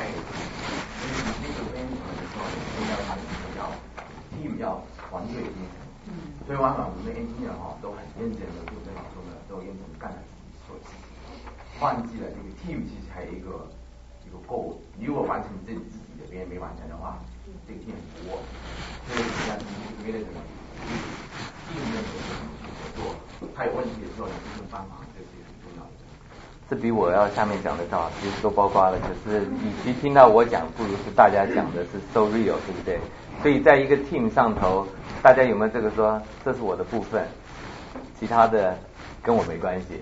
team 要团队精神，所以往往我们的 engineer 都很认真的，就跟老说的都认真干了自己所有事情，忘记了这个 team 其实还有一个 goal， 你如果完成自己的，别人没完成的话，这个 team 不 work。所以你像别的什么 team 的合作，他有问题的时候呢，这种帮忙这是很重要的。 这比我要下面讲的到其实都包括了，可是与其听到我讲，不如是大家讲的是 so real， 对不对？所以在一个 team 上头，大家有没有这个说这是我的部分，其他的跟我没关系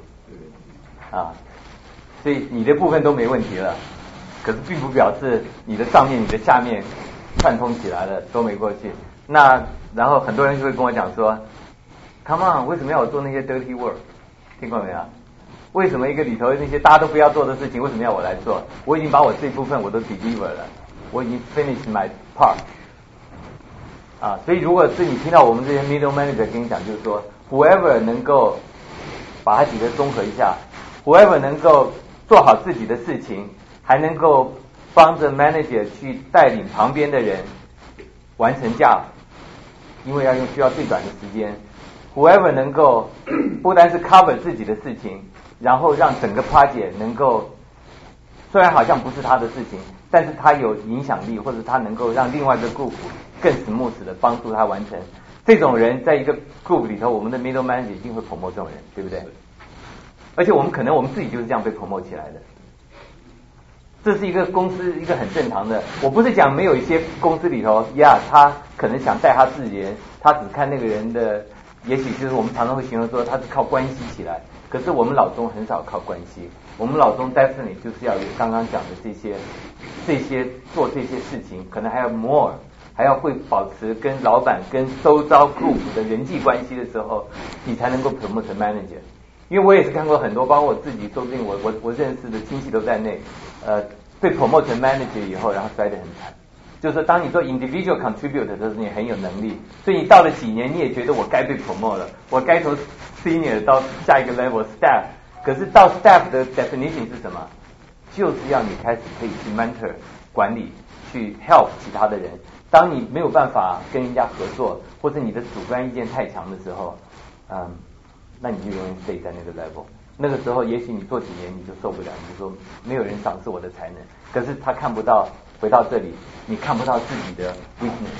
所以你的部分都没问题了，可是并不表示你的上面你的下面串通起来了都没过去。那然后很多人就会跟我讲说 come on， 为什么要我做那些 dirty work？ 听过没有？为什么一个里头那些大家都不要做的事情，为什么要我来做？我已经把我这一部分我都 deliver 了，我已经 finish my part。所以如果是你听到我们这些 middle manager 跟你讲，就是说 whoever 能够把它几个综合一下， whoever 能够做好自己的事情，还能够帮着 manager 去带领旁边的人完成任务，因为需要最短的时间。whoever 能够不单是 cover 自己的事情，然后让整个 project 能够虽然好像不是他的事情，但是他有影响力，或者他能够让另外一个 group 更 smooth 的帮助他完成。这种人在一个 group 里头，我们的 middle manager 一定会 promote 这种人，对不对？而且我们自己就是这样被 promote 起来的。这是一个公司一个很正常的，我不是讲没有一些公司里头他可能想带他自己人，他只看那个人的，也许就是我们常常会形容说他是靠关系起来，可是我们老中很少靠关系，我们老中 definitely 就是要有刚刚讲的这些做这些事情，可能还要 more， 还要会保持跟老板跟周遭 group 的人际关系的时候，你才能够 promote manager。因为我也是看过很多，包括我自己，说不定我认识的亲戚都在内，被 promote manager 以后，然后摔得很惨。就是说，当你做 individual contributor 的时候，你很有能力，所以你到了几年，你也觉得我该被 promote 了，我该从 senior 到下一个 level staff。可是到 staff 的 definition 是什么？就是要你开始可以去 mentor 管理，去 help 其他的人。当你没有办法跟人家合作，或者你的主观意见太强的时候，那你就永远 stay 在那个 level。那个时候，也许你做几年你就受不了，你就说没有人赏识我的才能。可是他看不到，回到这里，你看不到自己的 weakness，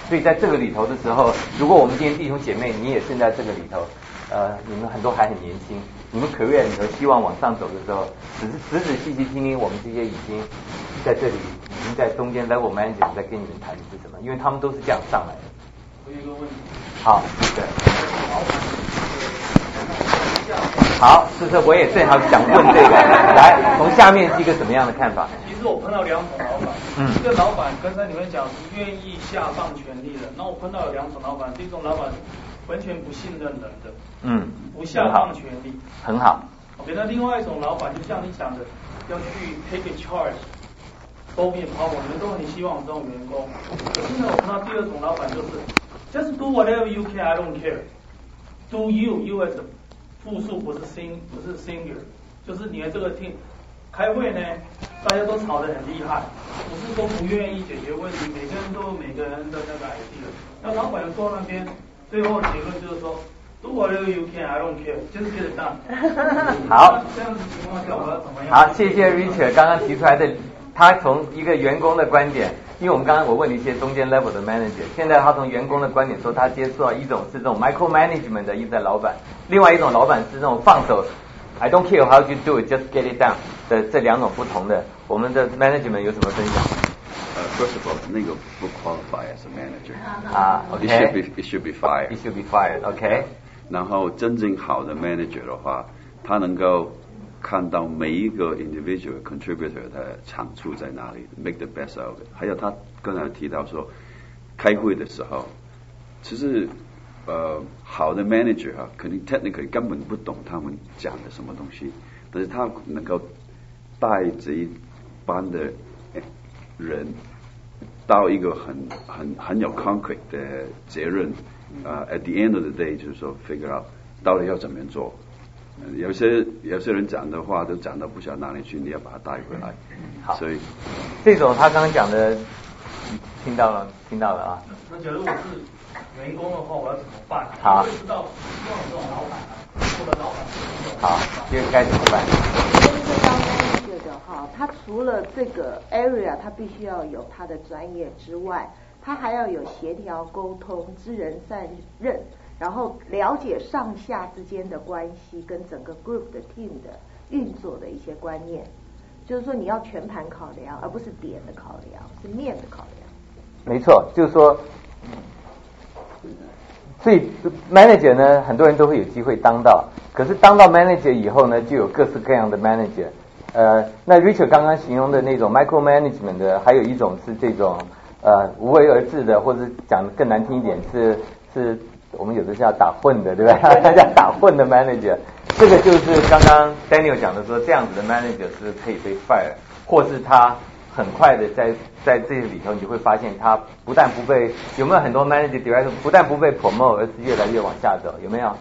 所以在这个里头的时候，如果我们今天弟兄姐妹你也是在这个里头，你们很多还很年轻，你们 career 里头希望往上走的时候，只是仔仔细细听听我们这些已经在这里已经在中间 level manager 在跟你们谈的是什么，因为他们都是这样上来的。 我有一个问题。 好，对。好，是我也正好想问这个，来，从下面是一个什么样的看法？ 其实我碰到2种老板，一个老板刚才你们讲是愿意下放权力的，那我碰到有2种老板，第一种老板完全不信任人的，不下放权力， 很好。 OK， 那另外一种老板就像你讲的，要去 take a charge， 都变跑，我们都很希望这种员工。可是呢，我碰到第2种老板就是 just do whatever you can, I don't care. Do you as a 复数不是 singular， 就是你的这个 team 开会呢，大家都吵得很厉害，不是都不愿意解决问题，每个人都有每个人的那个 idea。那老板坐那边，最后结论就是说 ，do whatever you can, I don't care, just get it done。 好， 这样子情况下我要怎么样？ 好，谢谢 Richard 刚刚提出来的，他从一个员工的观点。因为我们刚刚我问了一些中间 level 的 manager， 现在他从员工的观点说，他接触到一种是这种 micro management 的一种老板，另外一种老板是那种放手 I don't care how you do it, just get it done 的这2种不同的，我们的 management 有什么分享 ？First of all， 那个不 qualify as a manager。 OK。 It should be fired. It should be fired. OK。 然后真正好的 manager 的话，他能够看到每一个 individual contributor 的长处在哪里 ，make the best of it。还有他刚才提到说，开会的时候，其实好的 manager 肯定 technically 根本不懂他们讲的什么东西，但是他能够带这一班的人到一个很有 concrete 的责任，at the end of the day 就是说 figure out 到底要怎么做。有些人讲的话都讲到不晓得哪里去，你要把它带回来。 好， 所以这种他刚刚讲的，听到了啊。 那假如我是员工的话，我要怎么办？ 好， 我会知道希望这种老板我的老板好，接着该怎么办？ 这个哈，他除了这个 area， 他必须要有他的专业之外，他还要有协调沟通、知人善任。然后了解上下之间的关系跟整个 group 的 team 的运作的一些观念，就是说你要全盘考量，而不是点的考量，是面的考量。 没错，就是说，所以 manager 呢，很多人都会有机会当到，可是当到 manager 以后呢，就有各式各样的 manager。那 Richard 刚刚形容的那种 micro management 的，还有一种是这种无为而治的，或者讲得更难听一点是我们有的叫打混的，对吧？叫打混的 manager， 这个就是刚刚 Daniel 讲的说，这样子的 manager 是可以被 fire， 或是他很快的在这里头，你就会发现他不但不被，有没有很多 manager director 不但不被 promote， 而是越来越往下走，有没有？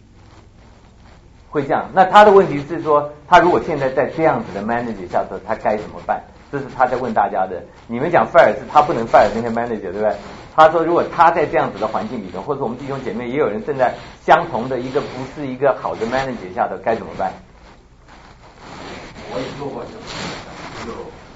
会这样？那他的问题是说，他如果现在在这样子的 manager 下头，他该怎么办？这是他在问大家的。你们讲 fire 是他不能 fire 那些 manager， 对不对？他说，如果他在这样子的环境里头，或者我们弟兄姐妹也有人正在相同的一个不是一个好的 manager 下头，该怎么办？ 我也做过，就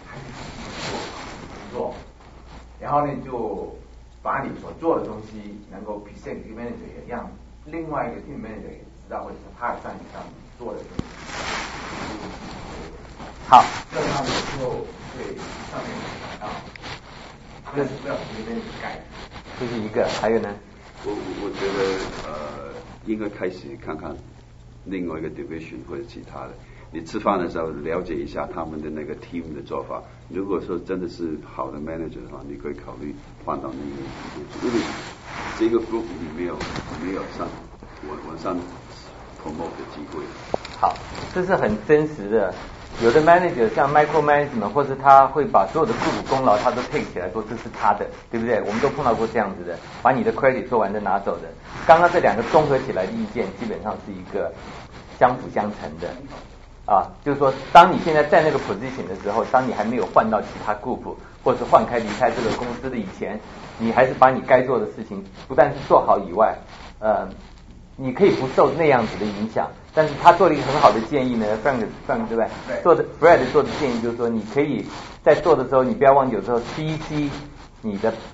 做，然后呢就把你所做的东西能够 present 给 manager， 也让另外一个 team manager 也知道，或者是他也在你上面做的东西。 好， 这样他们就会上面看到。这是不要随便改， 这是一个，还有呢？ 我觉得应该开始看看另外一个 division 或者其他的。你吃饭的时候了解一下他们的那个 team 的做法。如果说真的是好的 manager 的话，你可以考虑换到那个，因为这个 group 里没有上往上 promote 的机会。 好，这是很真实的。有的 manager 像 micro management， 或者他会把所有的group功劳他都 take 起来说这是他的，对不对？我们都碰到过这样子的，把你的 credit 做完的拿走的。刚刚这2个综合起来的意见，基本上是一个相辅相成的啊，就是说，当你现在在那个 position 的时候，当你还没有换到其他 group， 或是换开离开这个公司的以前，你还是把你该做的事情不但是做好以外，你可以不受那样子的影响。但是他做了一个很好的建议呢 ，Frank 对不对？做的 Fred 做的建议就是说，你可以在做的时候，你不要忘记有时候 CC 你的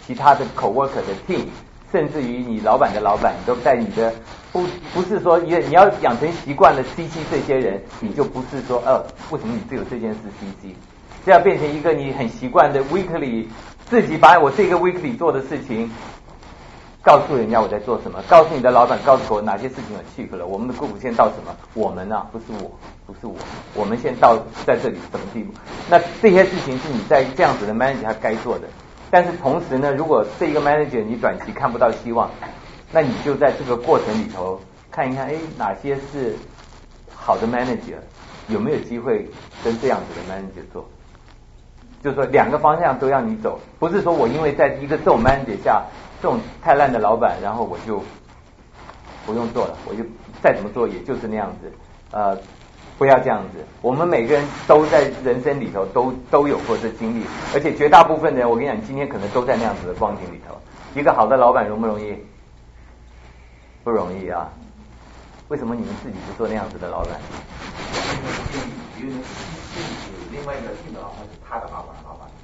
其他的 coworker 的 team， 甚至于你老板的老板都在你的不是说你要养成习惯了 CC 这些人，你就不是说为什么你只有这件事 CC， 这要变成一个你很习惯的 weekly， 自己把我这个 weekly 做的事情告诉人家我在做什么，告诉你的老板，告诉我哪些事情有 check 了，我们的 group 现在到什么，我们啊不是我，我们现在到在这里什么地步，那这些事情是你在这样子的 manager 他该做的。但是同时呢，如果这一个 manager 你短期看不到希望，那你就在这个过程里头看一看，哪些是好的 manager， 有没有机会跟这样子的 manager 做，就是说两个方向都要你走，不是说我因为在一个这种 manager 下，这种太烂的老板，然后我就不用做了，我就再怎么做也就是那样子，不要这样子。我们每个人都在人生里头都有过这经历，而且绝大部分的人，我跟你讲，今天可能都在那样子的光景里头。一个好的老板容不容易？不容易啊！为什么你们自己不做那样子的老板？ 因为另外一个新的老板是他的老板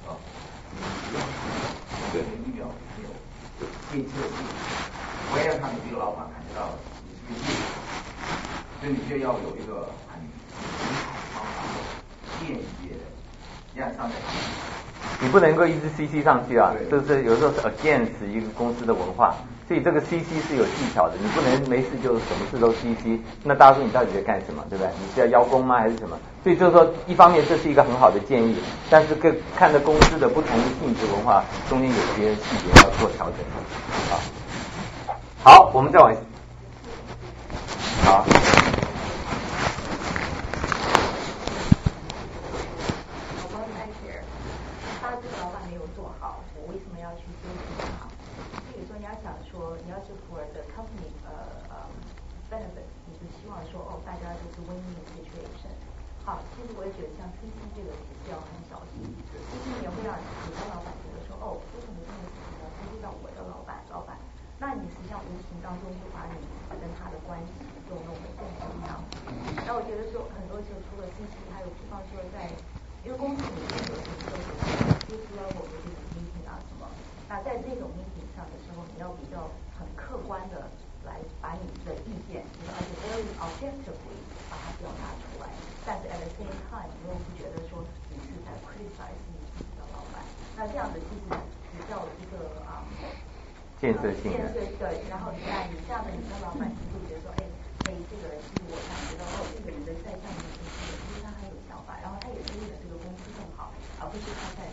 对，一秒没有可以测试，我也让他们这个老板感觉到你是所以你就要有一个很方法间接的让上面你不能够一直 CC 上去啊，就是有时候是 against 一个公司的文化，所以这个 CC 是有技巧的，你不能没事就什么事都 CC， 那大家说你到底在干什么，对不对？你是要邀功吗还是什么？所以就是说一方面这是一个很好的建议，但是看着公司的不同的性质文化中间有些细节要做调整啊。好，我们再往好。 好，其实我也觉得像 CC 这个是要很小心，CC 也会让有的老板觉得说，为什么这么CC 到我的老板，那你实际上无形当中就把你跟他的关系就弄得更紧张。那我觉得说很多时候除了 CC， 还有比方说因为公司里面有很多CC level 的这种 meeting 啊什么，那在这种 meeting 上的时候，你要比较很客观的来把你的意见，而且 very objectively 把它表达出来。但是 at the same time， 你又不觉得说你是在 criticize 你自己的老板，那这样子其实比较一个建设性的。 对，然后你这样的你的老板，你就觉得说，这个人其实我感觉到这个人的在上面其实他很有想法，然后他也是为了这个公司更好，而不是他在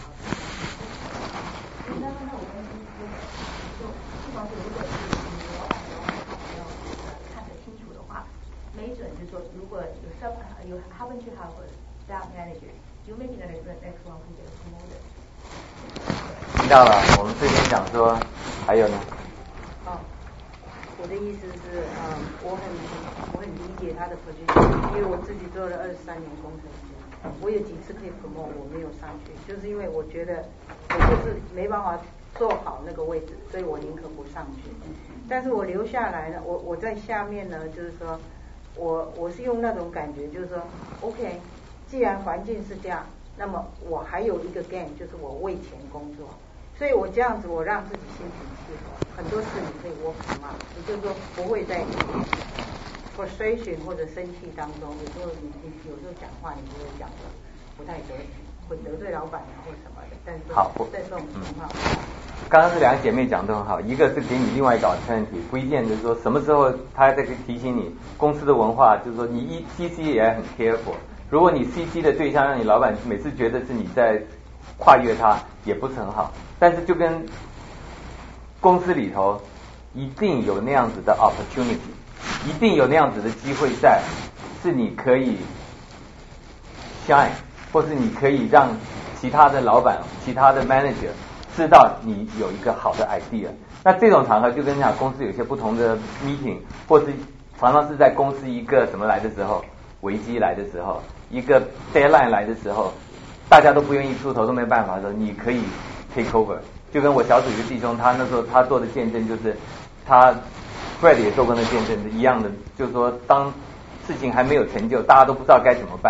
那我跟公司就基本上如果是你的老板要看得清楚的话。没准就是说，如果有 happen to have a staff manager, you may be the next one who gets promoted. 听到了，我们这边讲说，还有呢？ 我的意思是，我很理解他的 position， 因为我自己做了23年工程师，我有几次可以 promote， 我没有上去，就是因为我觉得我就是没办法做好那个位置，所以我宁可不上去。但是我留下来呢，我在下面呢，就是说。我是用那种感觉，就是说 ，OK， 既然环境是这样，那么我还有一个 gain， 就是我为钱工作，所以我这样子，我让自己心平气和，很多事你可以 work smart， 也就是说不会在 frustration 或者生气当中，有时候你有时候讲话你就会讲的不太得体，会得罪老板啊或什么的，但是在这种情况。 刚刚这两个姐妹讲得很好，一个是给你另外一个 alternative， 不一定就是说什么时候她在提醒你公司的文化，就是说你CC 也很 careful， 如果你 CC 的对象让你老板每次觉得是你在跨越他，也不是很好。但是就跟公司里头一定有那样子的 opportunity， 一定有那样子的机会在，是你可以 shine， 或是你可以让其他的老板、其他的 manager知道你有一个好的 idea， 那这种场合就跟讲公司有些不同的 meeting， 或是常常是在公司一个什么来的时候，危机来的时候，一个 deadline 来的时候，大家都不愿意出头，都没办法的时候，你可以 take over。就跟我小组一个弟兄，他那时候他做的见证就是他 Fred 也做过那见证一样的，就是说当事情还没有成就，大家都不知道该怎么办，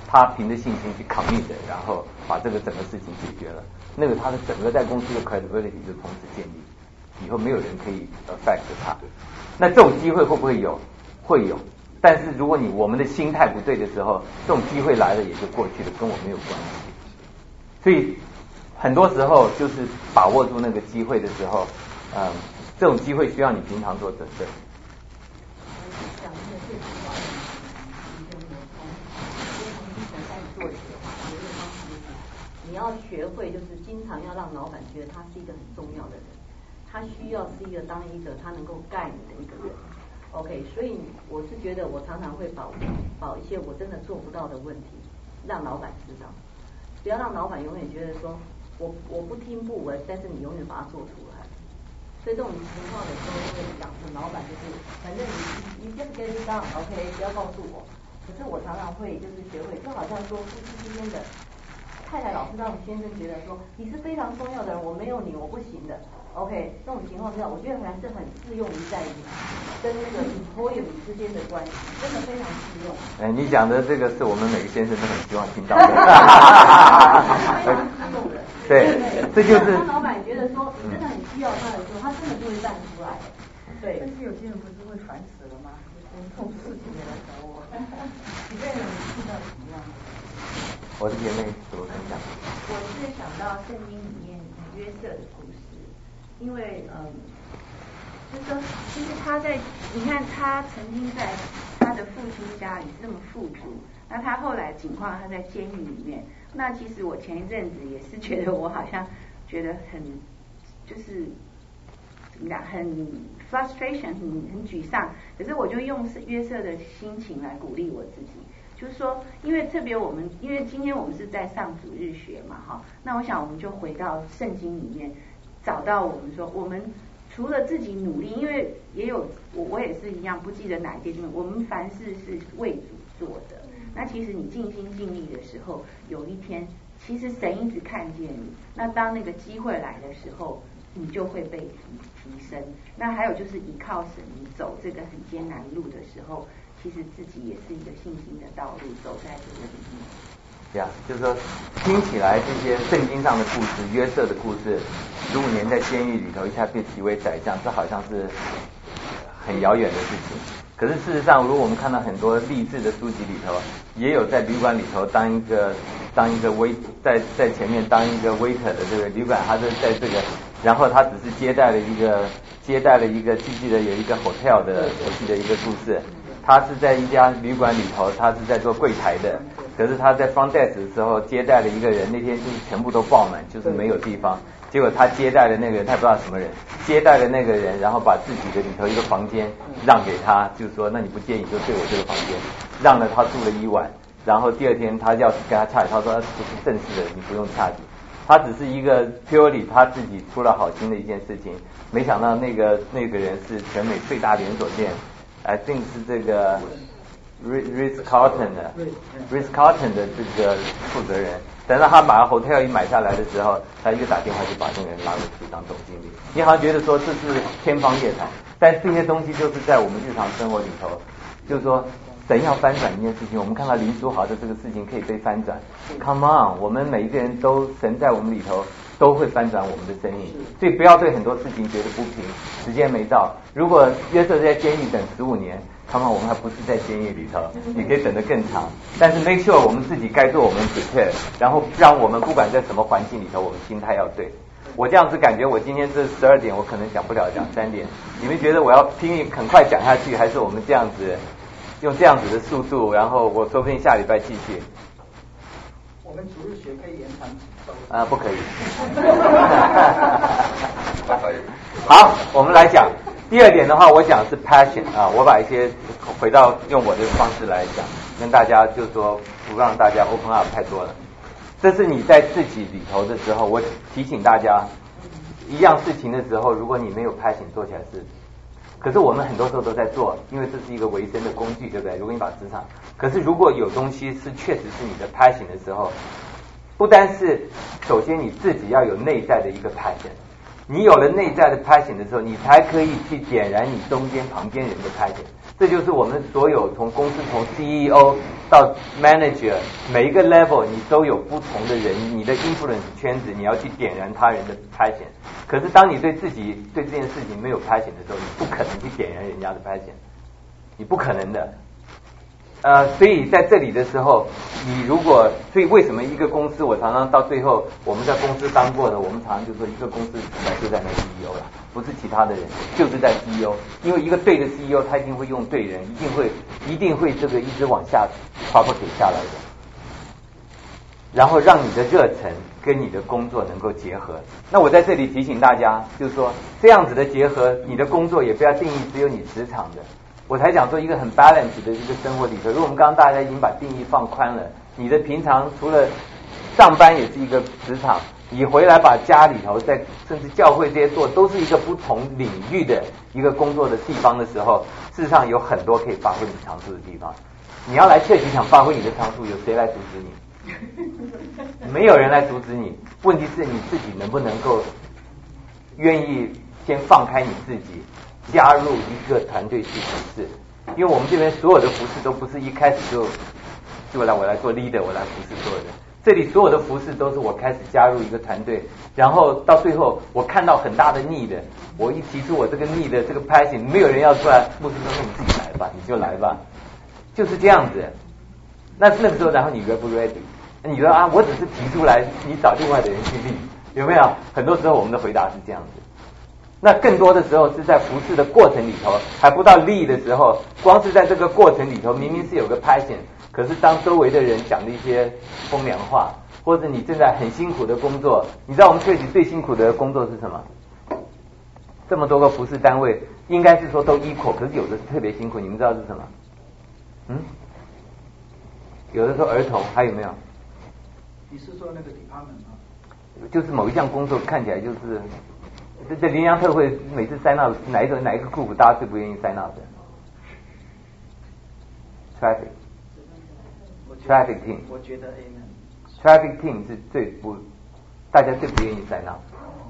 他凭着信心去 commit， 然后把这个整个事情解决了，那个他的整个在公司的 credibility 就从此建立，以后没有人可以 affect 他。那这种机会会不会有？会有，但是如果我们的心态不对的时候，这种机会来了也就过去了，跟我没有关系。所以很多时候就是把握住那个机会的时候，这种机会需要你平常做准备。 你要学会，就是经常要让老板觉得他是一个很重要的人，他需要是当一个他能够盖你的一个人。OK， 所以我是觉得我常常会保一些我真的做不到的问题，让老板知道，不要让老板永远觉得说我不听不闻，但是你永远把它做出来。所以这种情况的时候，就会养成老板就是反正你just get it done， OK， 不要告诉我。可是我常常会就是学会，就好像说夫妻之间的太太老是让先生觉得说你是非常重要的人，我没有你我不行的。OK， 这种情况之下，我觉得还是很适用于在跟那个 employee 之间的关系，真的非常适用。 你讲的这个是我们每个先生都很希望听到的。 非常适用的。 对，这就是。 当老板觉得说你真的很需要他的时候，他真的就会站出来。对。 但是有些人不是会烦死了吗？就是碰事情也来找我。你这种遇到什么样的？ 我的姐妹怎么分享？ 我是想到圣经里面约瑟的故事。因为就是说，其实你看他曾经在他的父亲家里是这么富足，那他后来情况他在监狱里面，那其实我前一阵子也是觉得我好像觉得很就是怎么讲，很 frustration， 很沮丧，可是我就用约瑟的心情来鼓励我自己。就是说，因为特别因为今天我们是在上主日学嘛，哈，那我想我们就回到圣经里面。找到我们说，我们除了自己努力，因为也有我也是一样，不记得哪一件，我们凡事是为主做的。那其实你尽心尽力的时候，有一天，其实神一直看见你。那当那个机会来的时候，你就会被提升。那还有就是依靠神，你走这个很艰难路的时候，其实自己也是一个信心的道路，走在这个里面。 对啊，就是说听起来这些圣经上的故事，约瑟的故事，15年在监狱里头一下被提为宰相，这好像是很遥远的事情。可是事实上，如果我们看到很多励志的书籍里头，也有在旅馆里头当一个在前面当一个 waiter 的这个旅馆，他是在这个，然后他只是接待了一个记得有一个 hotel 的，我记得一个故事，他是在一家旅馆里头，他是在做柜台的。可是他在 front desk 的时候接待了一个人，那天就是全部都爆满，就是没有地方。结果他接待了那个人，他也不知道什么人，接待了那个人，然后把自己的里头一个房间让给他，就是说那你不介意就对我这个房间，让了他住了1晚。然后第二天他要跟他洽谈，他说他不是正式的，你不用洽谈。他只是一个 purely 他自己出了好心的一件事情，没想到那个人是全美最大连锁店，I think 是这个。Ritz-Carlton 的这个负责人，等到他把 hotel 一买下来的时候，他一个打电话就把那个人拉过去当总经理。你好像觉得说这是天方夜谭，但这些东西就是在我们日常生活里头，就是说神要翻转一件事情，我们看到林书豪的这个事情可以被翻转 ，Come on， 我们每一个人都神在我们里头都会翻转我们的生命，所以不要对很多事情觉得不平，时间没到。如果约瑟在监狱等15年。Come on， 我们还不是在监狱里头，你可以等得更长。但是 make sure 我们自己该做我们 prepare， 然后让我们不管在什么环境里头，我们心态要对。我这样子感觉，我今天这12点我可能讲不了，讲3点。你们觉得我要拼命很快讲下去，还是我们这样子用这样子的速度，然后我说不定下礼拜继续。 我们主日学可以延长不可以。好，我们来讲。第二点的话，我讲的是 passion 我把一些回到用我的方式来讲，跟大家就说不让大家 open up 太多了。这是你在自己里头的时候，我提醒大家，一样事情的时候，如果你没有 passion 做起来是，可是我们很多时候都在做，因为这是一个维生的工具，对不对？如果你把职场，可是如果有东西是确实是你的 passion 的时候，不单是首先你自己要有内在的一个 passion。你有了内在的 passion 的时候，你才可以去点燃你中间旁边人的 passion， 这就是我们所有从公司从 CEO 到 manager 每一个 level 你都有不同的人，你的 influence 圈子你要去点燃他人的 passion。可是当你对自己对这件事情没有 passion 的时候，你不可能去点燃人家的 passion， 你不可能的。所以在这里的时候，所以为什么一个公司，我常常到最后，我们在公司当过的，我们常常就说一个公司就在那 CEO 了，不是其他的人，就是在 CEO， 因为一个对的 CEO， 他一定会用对人，一定会这个一直往下 propagate 下来的，然后让你的热忱跟你的工作能够结合。那我在这里提醒大家，就是说这样子的结合，你的工作也不要定义只有你职场的。我才讲说一个很 balance 的一个生活里头，如果我们刚刚大家已经把定义放宽了，你的平常除了上班也是一个职场，你回来把家里头在甚至教会这些做都是一个不同领域的一个工作的地方的时候，事实上有很多可以发挥你长处的地方。你要来Church想发挥你的长处，有谁来阻止你？没有人来阻止你。问题是你自己能不能够愿意先放开你自己，加入一个团队去服事。因为我们这边所有的服事都不是一开始就我来做 leader， 我来服事所有的。这里所有的服事都是我开始加入一个团队，然后到最后我看到很大的need，我一提出我这个need这个 passion， 没有人要出来，牧师说你自己来吧，你就来吧，就是这样子。那个时候，然后你 ready 不 ready？ 你说啊，我只是提出来，你找另外的人去立，有没有？很多时候我们的回答是这样子。那更多的时候是在服事的过程里头，还不到立的时候，光是在这个过程里头，明明是有个 passion， 可是当周围的人讲的一些风凉话，或者你正在很辛苦的工作，你知道我们Church最辛苦的工作是什么？这么多个服事单位，应该是说都 equal， 可是有的是特别辛苦，你们知道是什么？有的时候儿童，还有没有？ 你是说那个 department 吗？ 就是某一项工作看起来就是在羚羊特会每次sign up哪一个 group 大家最不愿意sign up 的 traffic team， 我觉得 traffic team 是大家最不愿意sign up。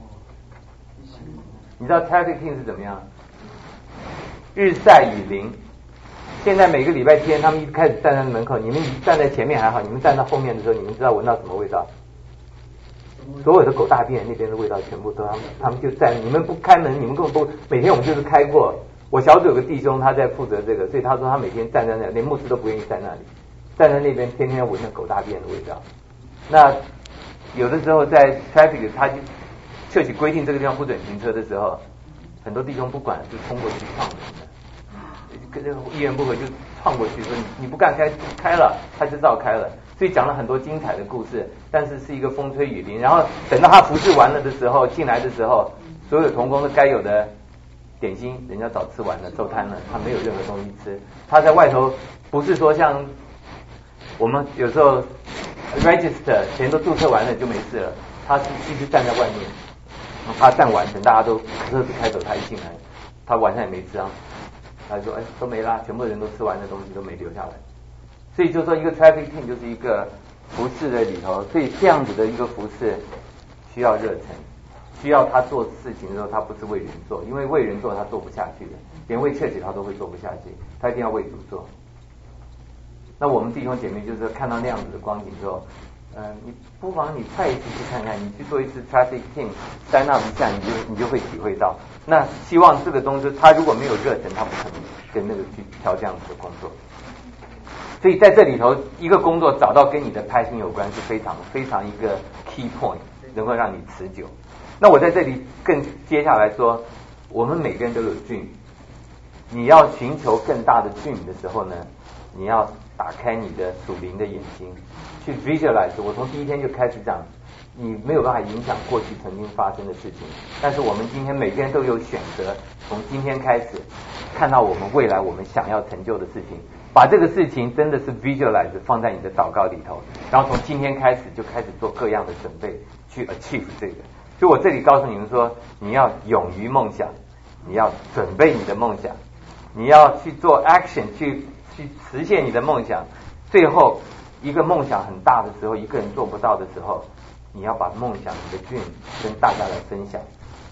你知道 traffic team 是怎么样？日晒雨淋。现在每个礼拜天他们一开始站在门口，你们站在前面还好，你们站在后面的时候，你们知道闻到什么味道？所有的狗大便那边的味道全部都他们就站，你们不开门，你们根本不，每天我们就是开过。我小组有个弟兄他在负责这个，所以他说他每天站在那，连牧师都不愿意在那里，站在那边天天闻那狗大便的味道。那有的时候在 traffic 他就Church规定这个地方不准停车的时候，很多弟兄不管就冲过去撞人的。跟这个一言不合就撞过去说你不敢开了，他就照开了。所以讲了很多精彩的故事，但是是一个风吹雨淋。然后等到他服事完了的时候，进来的时候，所有同工的该有的点心人家早吃完了，收摊了，他没有任何东西吃。他在外头不是说像我们有时候 register 钱都注册完了就没事了，他是一直站在外面，他站完等大家都车子开走，他一进来，他晚上也没吃啊。他说都没啦，全部人都吃完的东西都没留下来。所以就说一个 traffic team 就是一个服事的里头，所以这样子的一个服事需要热忱，需要他做事情的时候他不是为人做，因为为人做他做不下去的，连为Church他都会做不下去，他一定要为主做。那我们弟兄姐妹就是看到那样子的光景之后，你不妨你踹一次去看看，你去做一次 traffic team sign up 一下，你就会体会到。那希望这个东西他如果没有热忱，他不可能跟那个去挑这样子的工作。所以在这里头，一个工作找到跟你的passion有关是非常非常一个 key point， 能够让你持久。那我在这里更接下来说，我们每个人都有 dream， 你要寻求更大的 dream 的时候呢，你要打开你的属灵的眼睛，去 visualize。我从第一天就开始讲，你没有办法影响过去曾经发生的事情，但是我们今天每个人都有选择，从今天开始看到我们未来我们想要成就的事情，把这个事情真的是 visualize 放在你的祷告里头，然后从今天开始就开始做各样的准备去 achieve 这个。所以我这里告诉你们说，你要勇于梦想，你要准备你的梦想，你要去做 action 去实现你的梦想。最后一个梦想很大的时候，一个人做不到的时候，你要把梦想你的dream跟大家来分享。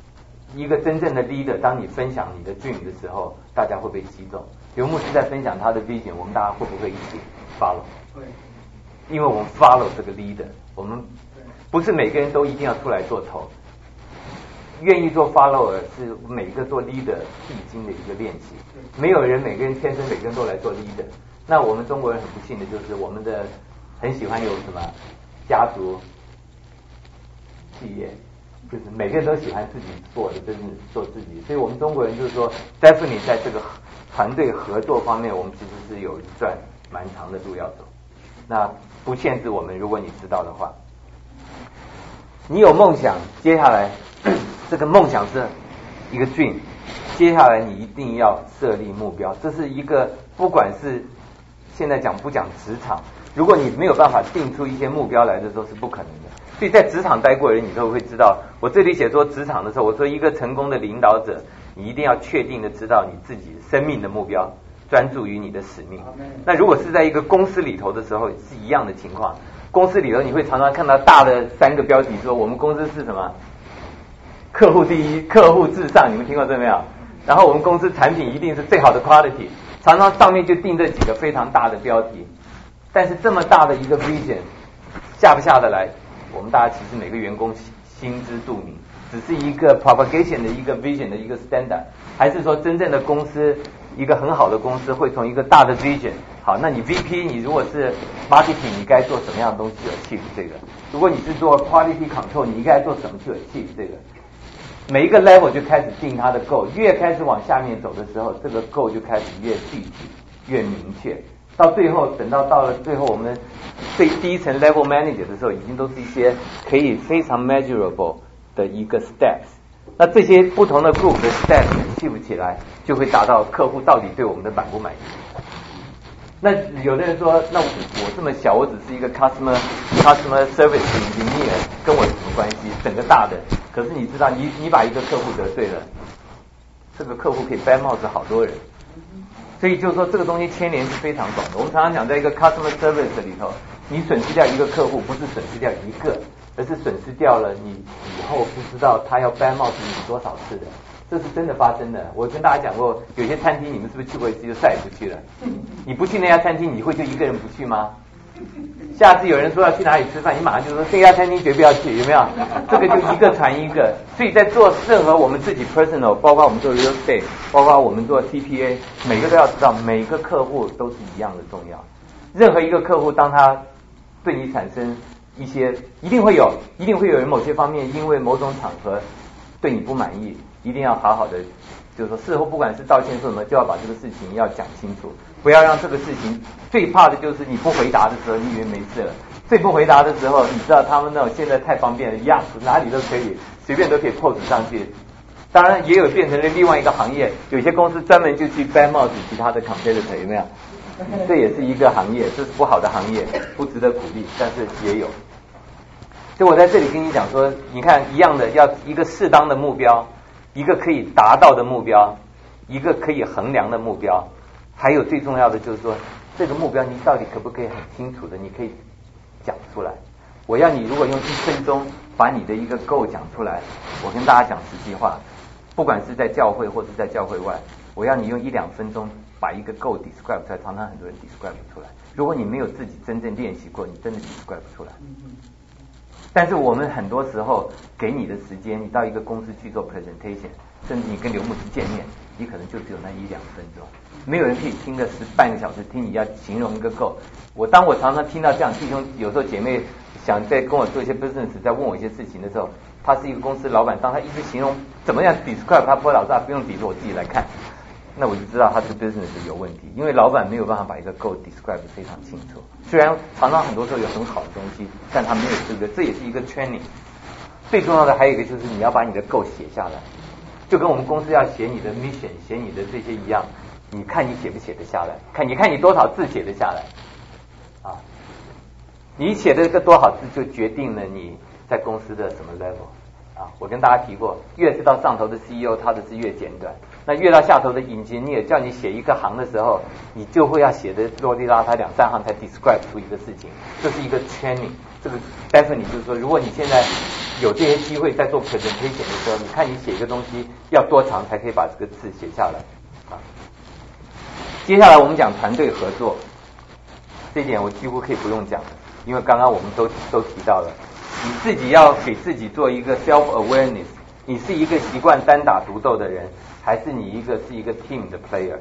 一个真正的 leader， 当你分享你的 dream 的时候，大家会被击中。刘牧师在分享他的 vision， 我们大家会不会一起 follow？ 对， 因为我们 follow 这个 leader， 我们不是每个人都一定要出来做头，愿意做 follower 是每个做 leader 必经的一个练习。没有人每个人天生每个人都来做 leader。那我们中国人很不幸的就是我们的很喜欢有什么家族企业，就是每个人都喜欢自己做的，真正做自己。所以我们中国人就是说 definitely 在这个团队合作方面，我们其实是有一段蛮长的路要走。那不限制我们，如果你知道的话，你有梦想，接下来这个梦想是一个 dream， 接下来你一定要设立目标。这是一个不管是现在不讲职场，如果你没有办法定出一些目标来的时候是不可能的。所以在职场待过的人，你都会知道，我这里写说职场的时候，我说一个成功的领导者，你一定要确定的知道你自己生命的目标，专注于你的使命。那如果是在一个公司里头的时候，是一样的情况。公司里头你会常常看到大的3个标题说我们公司是什么？客户第一，客户至上，你们听过这没有？然后我们公司产品一定是最好的 quality， 常常上面就定这几个非常大的标题。但是这么大的一个 vision 下不下得来，我们大家其实每个员工心知肚明，只是一个 propagation 的一个 vision 的一个 standard， 还是说真正的公司，一个很好的公司会从一个大的 vision， 好，那你 VP 你如果是 marketing， 你该做什么样的东西去 achieve 这个？如果你是做 quality control， 你应该做什么去 achieve 这个？每一个 level 就开始定它的 goal， 越开始往下面走的时候，这个 goal 就开始越具体、越明确。到最后，等到了最后，我们第一层 level manager 的时候，已经都是一些可以非常 measurable 的一个 steps。那这些不同的 group 的 steps 记不起来，就会达到客户到底对我们的满不满意。那有的人说，那我这么小，我只是一个 customer service engineer， 跟我有什么关系？整个大的，可是你知道，你把一个客户得罪了，这个客户可以掰帽子好多人。所以就是说，这个东西牵连是非常广的。我们常常讲，在一个 customer service 里头，你损失掉一个客户，不是损失掉一个，而是损失掉了你以后不知道他要掰帽子你多少次的。这是真的发生的。我跟大家讲过，有些餐厅你们是不是去过一次就再也不去了？你不去那家餐厅，你会就一个人不去吗？下次有人说要去哪里吃饭，你马上就说这家餐厅绝不要去，有没有？这个就一个传一个。所以在做任何我们自己 personal， 包括我们做 real estate， 包括我们做 CPA， 每个都要知道，每个客户都是一样的重要。任何一个客户，当他对你产生一些，一定会有人某些方面因为某种场合对你不满意，一定要好好的，就是说事后不管是道歉说什么，就要把这个事情要讲清楚，不要让这个事情。最怕的就是你不回答的时候，你以为没事了。最不回答的时候，你知道他们那种现在太方便了，哪里都可以，随便都可以 post 上去。当然也有变成了另外一个行业，有些公司专门就去掰帽子其他的 competitor， 有没有？这也是一个行业，这是不好的行业，不值得鼓励，但是也有。所以我在这里跟你讲说，你看一样的，要一个适当的目标，一个可以达到的目标，一个可以衡量的目标，还有最重要的就是说，这个目标你到底可不可以很清楚的，你可以讲出来。我要你如果用1分钟把你的一个 goal 讲出来，我跟大家讲实际话，不管是在教会或是在教会外，我要你用1-2分钟把一个 goal describe 出来，常常很多人 describe 不出来。如果你没有自己真正练习过，你真的 describe 不出来。但是我们很多时候给你的时间，你到一个公司去做 presentation， 甚至你跟刘牧师见面，你可能就只有那1-2分钟，没有人可以听个半个小时听你要形容一个 goal。当我常常听到这样，弟兄有时候姐妹想在跟我做一些 business， 在问我一些事情的时候，他是一个公司老板，当他一直形容怎么样 describe， 他不会老师不用比着我自己来看，那我就知道他是 business 有问题，因为老板没有办法把一个 goal describe 非常清楚。虽然常常很多时候有很好的东西，但他没有这也是一个 training。最重要的还有一个就是你要把你的 goal 写下来，就跟我们公司要写你的 mission， 写你的这些一样。你看你写不写得下来？看你多少字写得下来啊？你写的这个多少字就决定了你在公司的什么 level 啊？我跟大家提过，越是到上头的 CEO， 他的是越简短。那越到下头的engineer，叫你写一个行的时候，你就会要写的啰里拉遢2-3行才 describe 出一个事情，这是一个 training。这个 definitely 就是说，如果你现在有这些机会在做 presentation 的时候，你看你写一个东西要多长才可以把这个字写下来啊？接下来我们讲团队合作，这一点我几乎可以不用讲了，因为刚刚我们都提到了，你自己要给自己做一个 self awareness， 你是一个习惯单打独斗的人，还是你是一个 team 的 player？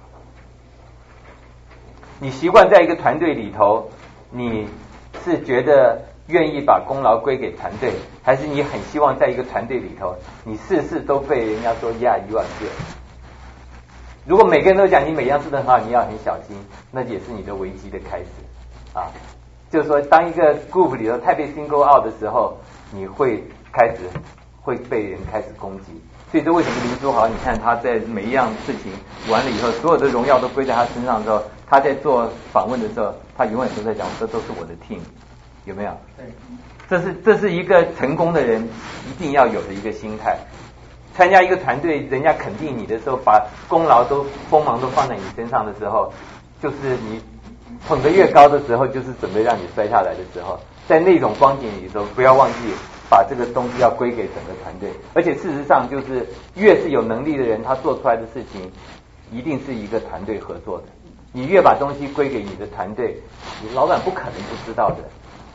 你习惯在一个团队里头，你是觉得愿意把功劳归给团队，还是你很希望在一个团队里头，你事事都被人家说 yeah you are good？ 如果每个人都讲你每样事都很好，你要很小心，那也是你的危机的开始啊。就是说，当一个 group 里头太被 single out 的时候，你会被人开始攻击。所以这为什么林书豪，你看他在每一样事情完了以后，所有的荣耀都归在他身上的时候，他在做访问的时候，他永远都在讲这都是我的 team， 有没有？对，这是一个成功的人一定要有的一个心态。参加一个团队，人家肯定你的时候，把功劳锋芒都放在你身上的时候，就是你捧得越高的时候，就是准备让你摔下来的时候。在那种光景里头，不要忘记把这个东西要归给整个团队。而且事实上，就是越是有能力的人，他做出来的事情一定是一个团队合作的。你越把东西归给你的团队，你老板不可能不知道的。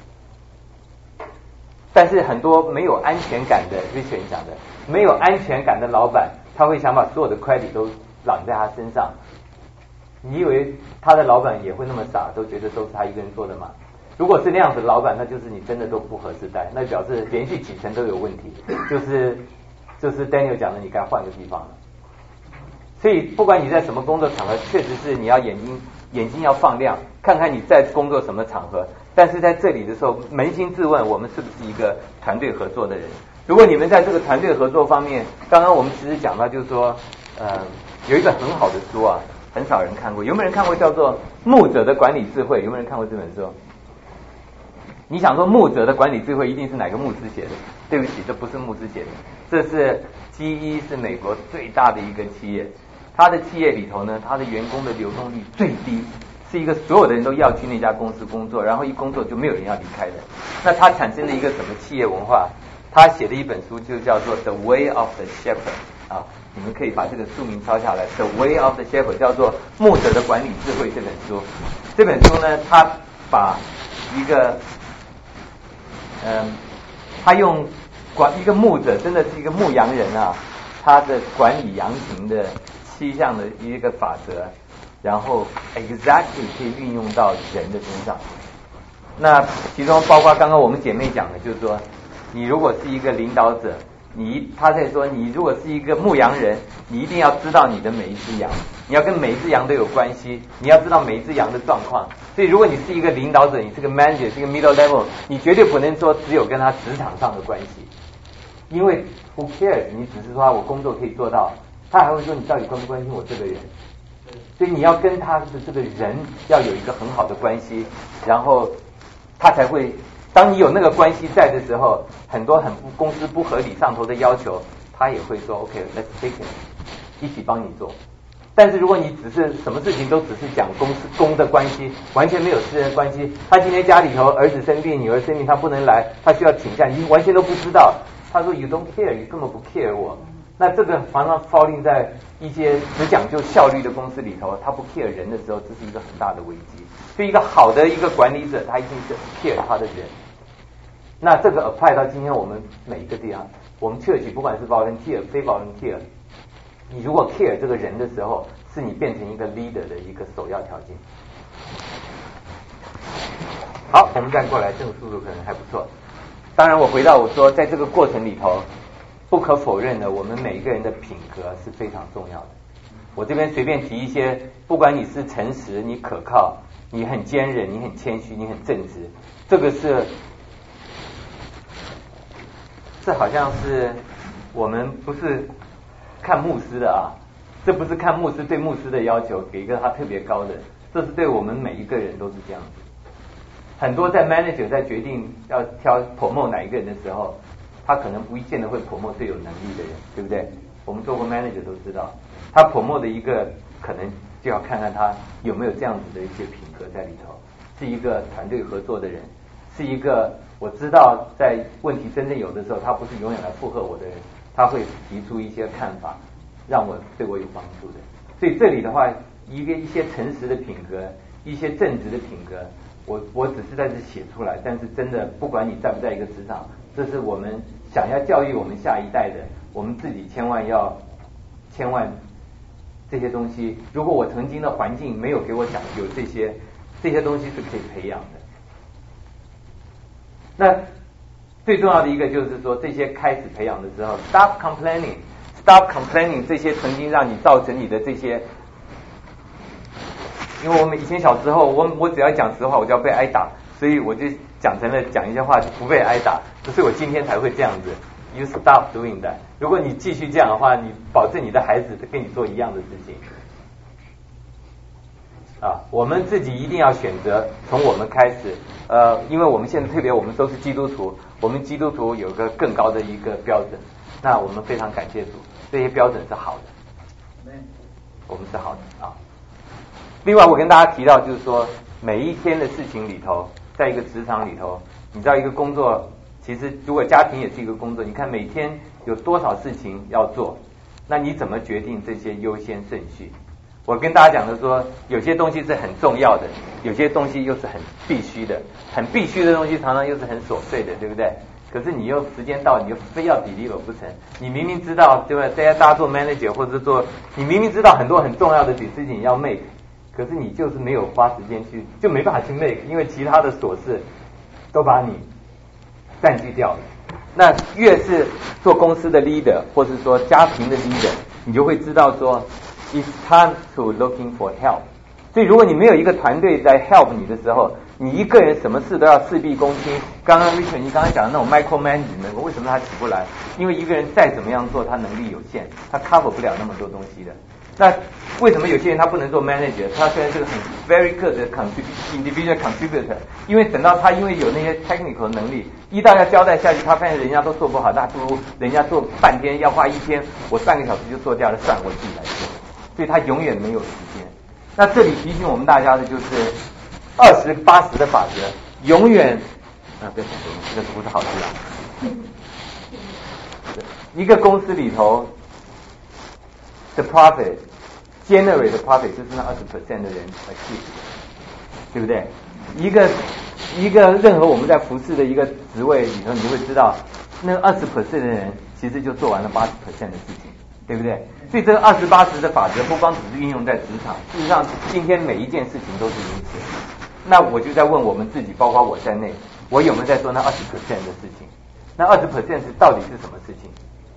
但是很多没有安全感的，Richard讲的，没有安全感的老板，他会想把所有的 credit 都揽在他身上。你以为他的老板也会那么傻，都觉得都是他一个人做的吗？如果是那样子的老板，那就是你真的都不合适待，那表示连续几层都有问题。就是 Daniel 讲的，你该换个地方了。所以不管你在什么工作场合，确实是你要眼睛要放亮，看看你在工作什么场合。但是在这里的时候，扪心自问，我们是不是一个团队合作的人？如果你们在这个团队合作方面，刚刚我们其实讲到，就是说，有一本很好的书啊，很少人看过。有没有人看过叫做《牧者的管理智慧》？有没有人看过这本书？你想说牧者的管理智慧一定是哪个牧师写的？对不起，这不是牧师写的，这是GE，是美国最大的一个企业。它的企业里头呢，它的员工的流动率最低，是一个所有的人都要去那家公司工作，然后一工作就没有人要离开的。那它产生了一个什么企业文化？他写的一本书就叫做《The Way of the Shepherd》啊，你们可以把这个书名抄下来，《The Way of the Shepherd》叫做牧者的管理智慧这本书。这本书呢，他把一个他用一个牧者，真的是一个牧羊人啊，他的管理羊群的7项的一个法则，然后 exactly 可以运用到人的身上。那其中包括刚刚我们姐妹讲的，就是说，你如果是一个领导者，他在说，你如果是一个牧羊人，你一定要知道你的每一只羊，你要跟每一只羊都有关系，你要知道每一只羊的状况。所以如果你是一个领导者，你是个 manager， 是一个 middle level， 你绝对不能说只有跟他职场上的关系，因为 who cares， 你只是说我工作可以做到，他还会说你到底关不关心我这个人。所以你要跟他的这个人要有一个很好的关系，然后他才会，当你有那个关系在的时候，很多公司不合理上头的要求，他也会说 OK let's take it， 一起帮你做。但是如果你只是什么事情都只是讲公的关系，完全没有私人关系，他今天家里头儿子生病，女儿生病，他不能来，他需要请假，你完全都不知道，他说 you don't care， 你根本不 care 我。那这个常常 falling 在一些只讲究效率的公司里头，他不 care 人的时候，这是一个很大的危机。所以一个好的一个管理者，他一定是 care 他的人。那这个 apply 到今天我们每一个地方，我们 church 不管是 volunteer 非 volunteer， 你如果 care 这个人的时候，是你变成一个 leader 的一个首要条件。好，我们再过来，这个速度可能还不错。当然我回到我说，在这个过程里头，不可否认的，我们每一个人的品格是非常重要的。我这边随便提一些，不管你是诚实，你可靠，你很坚韧，你很谦虚，你很正直，这个这好像是我们不是看牧师的啊，这不是看牧师对牧师的要求，给一个他特别高的，这是对我们每一个人都是这样子。很多在 manager 在决定要挑 promote 哪一个人的时候，他可能不见得会 promote 最有能力的人，对不对？我们做过 manager 都知道，他 promote 的一个可能就要看看他有没有这样子的一些品格在里头，是一个团队合作的人，是一个我知道在问题真正有的时候，他不是永远来附和我的人，他会提出一些看法，让我对我有帮助的。所以这里的话，一些诚实的品格，一些正直的品格，我只是在这写出来，但是真的不管你在不在一个职场，这是我们想要教育我们下一代的，我们自己千万这些东西，如果我曾经的环境没有给我讲有这些东西是可以培养的。那最重要的一个就是说，这些开始培养的时候 stop complaining 这些曾经让你造成你的这些，因为我们以前小时候我只要讲实话我就要被挨打，所以我就讲成了讲一些话不被挨打，所以我今天才会这样子。You stop doing that。如果你继续这样的话，你保证你的孩子跟你做一样的事情。我们自己一定要选择从我们开始，因为我们现在特别我们都是基督徒，我们基督徒有个更高的一个标准，那我们非常感谢主，这些标准是好的，我们是好的啊。另外我跟大家提到就是说，每一天的事情里头，在一个职场里头，你知道一个工作，其实如果家庭也是一个工作，你看每天有多少事情要做，那你怎么决定这些优先顺序？我跟大家讲的说，有些东西是很重要的，有些东西又是很必须的，很必须的东西常常又是很琐碎的，对不对？可是你又时间到，你又非要deliver不成。你明明知道，对吧？大家做 manager 或者是做，你明明知道很多很重要的decision要 make， 可是你就是没有花时间去，就没办法去 make， 因为其他的琐事都把你占据掉了。那越是做公司的 leader 或是说家庭的 leader， 你就会知道说It's time to looking for help。 所以如果你没有一个团队在 help 你的时候，你一个人什么事都要事必躬亲。刚刚 Richard 你刚刚讲的那种 micromanagement， 为什么他起不来？因为一个人再怎么样做，他能力有限，他 cover 不了那么多东西的。那为什么有些人他不能做 manager？ 他虽然是个很 very good 的 individual contributor， 因为等到他因为有那些 technical 能力，一到要交代下去，他发现人家都做不好，那不如人家做半天要花一天，我半个小时就做掉了，算我自己来做。所以他永远没有时间。那这里提醒我们大家的就是20-80的法则，永远不要讲这个不是好事啊。一个公司里头的 profit generate 的 profit 就是那20% 的人来 keep， 对不对？一个任何我们在服侍的一个职位里头，你就会知道那20% 的人其实就做完了80% 的事情，对不对？所以这个20-80的法则不光只是运用在职场，事实上今天每一件事情都是如此。那我就在问我们自己，包括我在内，我有没有在做那20% 的事情？那20% 到底是什么事情？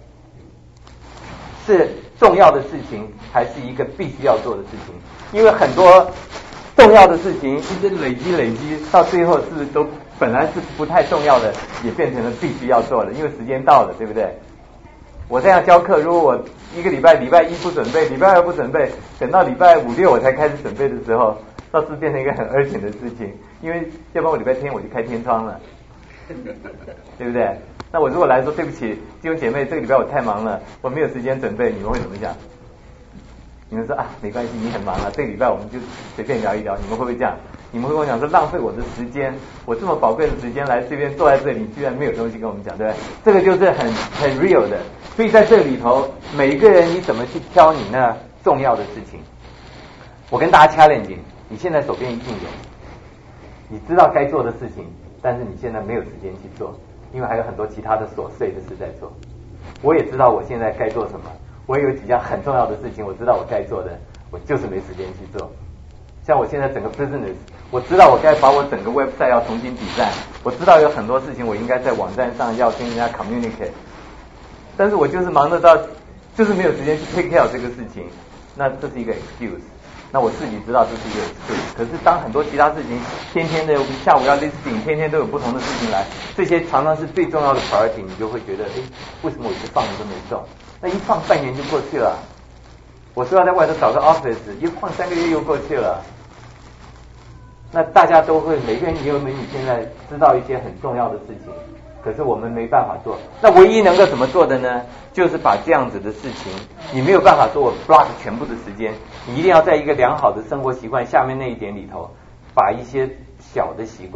是重要的事情，还是一个必须要做的事情？因为很多重要的事情一直累积到最后是都本来是不太重要的，也变成了必须要做的，因为时间到了，对不对？我这样教课，如果我一个礼拜一不准备，礼拜二不准备，等到礼拜5、6我才开始准备的时候，倒是变成一个很urgent的事情，因为要不然我礼拜天我就开天窗了，对不对？那我如果来说对不起弟兄姐妹，这个礼拜我太忙了，我没有时间准备，你们会怎么想？你们说没关系，你很忙了，这个礼拜我们就随便聊一聊，你们会不会这样？你们会跟我讲说浪费我的时间，我这么宝贵的时间来这边坐在这里，居然没有东西跟我们讲，对不对？这个就是很 real 的。所以在这里头，每一个人你怎么去挑你那重要的事情？我跟大家 challenge， 你现在手边一定有，你知道该做的事情，但是你现在没有时间去做，因为还有很多其他的琐碎的事在做。我也知道我现在该做什么，我也有几项很重要的事情，我知道我该做的，我就是没时间去做。像我现在整个 business， 我知道我该把我整个 website 要重新design，我知道有很多事情我应该在网站上要跟人家 communicate， 但是我就是忙得到，就是没有时间去 take care 这个事情，那这是一个 excuse。那我自己知道这是一个 excuse， 可是当很多其他事情天天的下午要 listing， 天天都有不同的事情来，这些常常是最重要的 priority， 你就会觉得为什么我一直放着都没做？那一放半年就过去了。我说要在外头找个 office， 一晃3个月又过去了。那大家都会，每个人也有美女现在知道一些很重要的事情，可是我们没办法做。那唯一能够怎么做的呢？就是把这样子的事情，你没有办法说我 block 全部的时间，你一定要在一个良好的生活习惯下面那一点里头，把一些小的习惯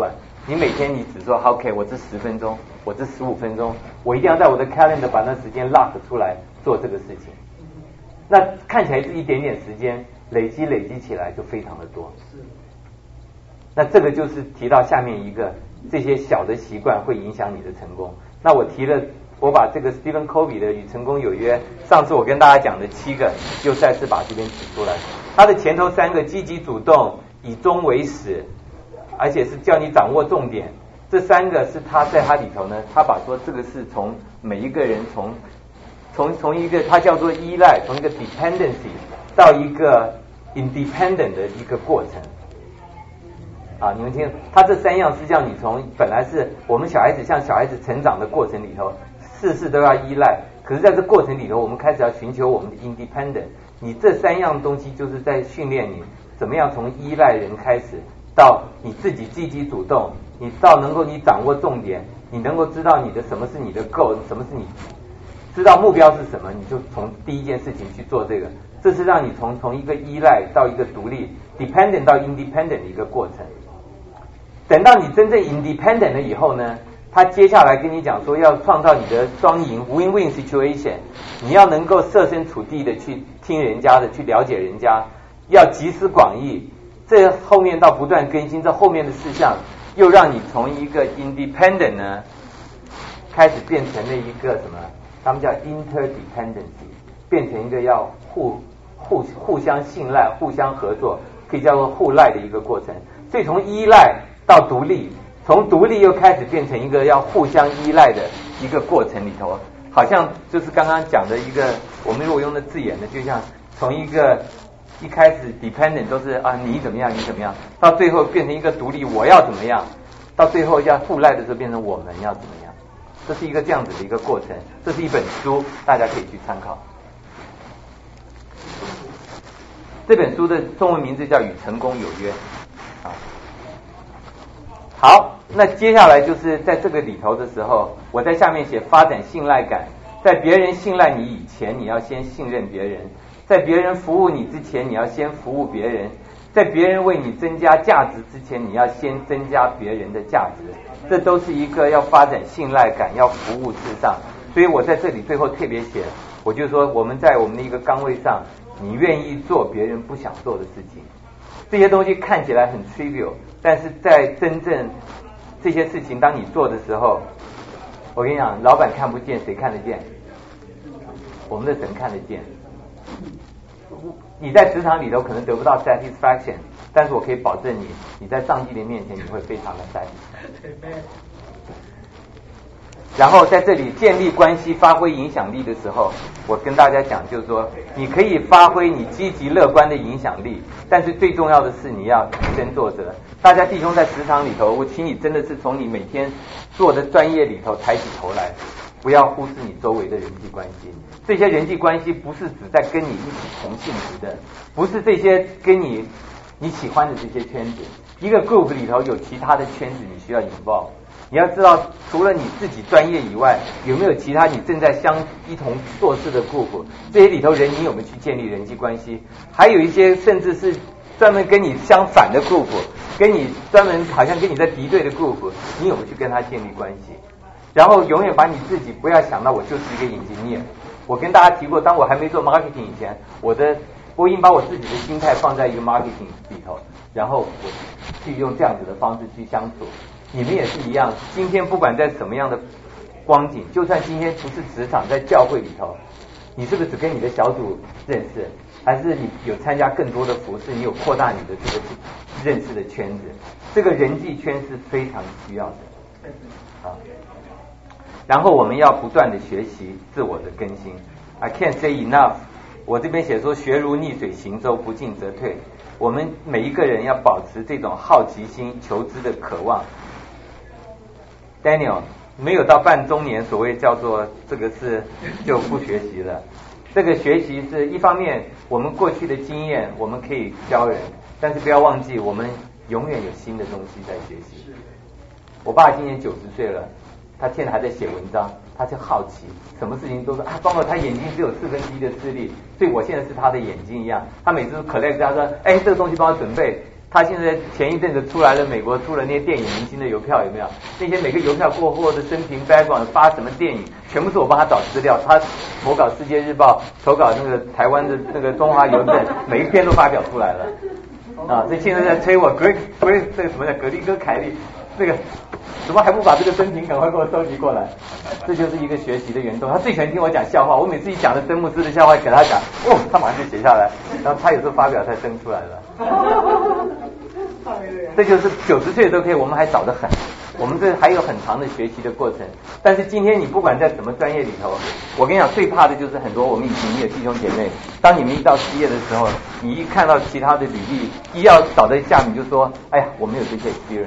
你每天你只说 OK， 我这10分钟，我这15分钟，我一定要在我的 calendar 把那时间 lock 出来做这个事情。那看起来是一点点时间，累积起来就非常的多。那这个就是提到下面一个，这些小的习惯会影响你的成功。那我把这个 Stephen Covey 的《与成功有约》，上次我跟大家讲的7个，又再次把这边指出来。他的前头3个，积极主动，以终为始，而且是叫你掌握重点。这3个是他在他里头呢，他把说这个是从每一个人从一个他叫做依赖，从一个 dependency 到一个 independent 的一个过程。你们听，他这3样是叫你从本来是我们小孩子成长的过程里头，事都要依赖，可是在这过程里头，我们开始要寻求我们的 independent。你这3样东西就是在训练你怎么样从依赖人开始，到你自己积极主动，你到能够你掌握重点，你能够知道你的什么是你的 goal， 什么是你知道目标是什么，你就从第一件事情去做这个。这是让你从一个依赖到一个独立 dependent 到 independent 的一个过程。等到你真正 independent 了以后呢，他接下来跟你讲说要创造你的双赢 win-win situation， 你要能够设身处地的去听人家的，去了解人家，要集思广益。这后面到不断更新，这后面的事项又让你从一个 independent 呢开始变成了一个什么，他们叫 interdependency， 变成一个要互相信赖、互相合作，可以叫做互赖的一个过程。所以从依赖到独立，从独立又开始变成一个要互相依赖的一个过程里头，好像就是刚刚讲的一个，我们如果用的字眼呢，就像从一个一开始 dependent 都是你怎么样，到最后变成一个独立，我要怎么样，到最后要互赖的时候变成我们要怎么样，这是一个这样子的一个过程。这是一本书，大家可以去参考。这本书的中文名字叫《与成功有约》。好，那接下来就是在这个里头的时候，我在下面写发展信赖感。在别人信赖你以前，你要先信任别人；在别人服务你之前，你要先服务别人；在别人为你增加价值之前，你要先增加别人的价值。这都是一个要发展信赖感、要服务至上。所以我在这里最后特别写，我就说我们在我们的一个岗位上，你愿意做别人不想做的事情。这些东西看起来很 trivial， 但是在真正这些事情当你做的时候，我跟你讲，老板看不见，谁看得见？我们的神看得见。你在职场里头可能得不到 satisfaction， 但是我可以保证你在上帝的面前你会非常的 satisfaction。然后在这里建立关系、发挥影响力的时候，我跟大家讲，就是说你可以发挥你积极乐观的影响力，但是最重要的是你要以身作则。大家弟兄在职场里头，我请你真的是从你每天做的专业里头抬起头来，不要忽视你周围的人际关系。这些人际关系不是只在跟你一起同性质的，不是这些跟你喜欢的这些圈子。一个 group 里头有其他的圈子，你需要involve。你要知道，除了你自己专业以外，有没有其他你正在一同做事的 group？ 这些里头人，你有没有去建立人际关系？还有一些甚至是专门跟你相反的 group， 跟你专门好像跟你在敌对的 group， 你有没有去跟他建立关系？然后永远把你自己不要想到我就是一个engineer。我跟大家提过，当我还没做 marketing 以前，我已经把我自己的心态放在一个 marketing 里头，然后我去用这样子的方式去相处。你们也是一样，今天不管在什么样的光景，就算今天不是职场，在教会里头，你是不是只跟你的小组认识，还是你有参加更多的服事，你有扩大你的这个认识的圈子？这个人际圈是非常需要的。然后我们要不断的学习自我的更新。I can't say enough。我这边写说，学如逆水行舟，不进则退。我们每一个人要保持这种好奇心、求知的渴望。Daniel 没有到半中年，所谓叫做这个是就不学习了。这个学习是一方面，我们过去的经验我们可以教人，但是不要忘记，我们永远有新的东西在学习。我爸今年90岁了，他现在还在写文章，他就好奇，什么事情都说包括他眼睛只有1/4的视力，所以我现在是他的眼睛一样。他每次collect他说，这个东西帮我准备。 他现在前一阵子出来了，美国出了那些电影明星的邮票，有没有？那些每个邮票过后的生平 background 发什么电影，全部是我帮他找资料。他投稿《世界日报》，投稿那个台湾的那个中华邮政，每一篇都发表出来了。啊，所以现在在催我 Greg 这个什么的格力哥凯利，这个怎么还不把这个生平赶快给我收集过来？这就是一个学习的原动。他最喜欢听我讲笑话，我每次一讲的曾牧师的笑话给他讲，他马上就写下来，然后他有时候发表才登出来了。这就是90岁都可以，我们还早得很，我们这还有很长的学习的过程。但是今天你不管在什么专业里头，我跟你讲，最怕的就是很多我们以前的弟兄姐妹，当你们一到失业的时候，你一看到其他的履历，一要找在下面就说，哎呀，我没有这些 experience。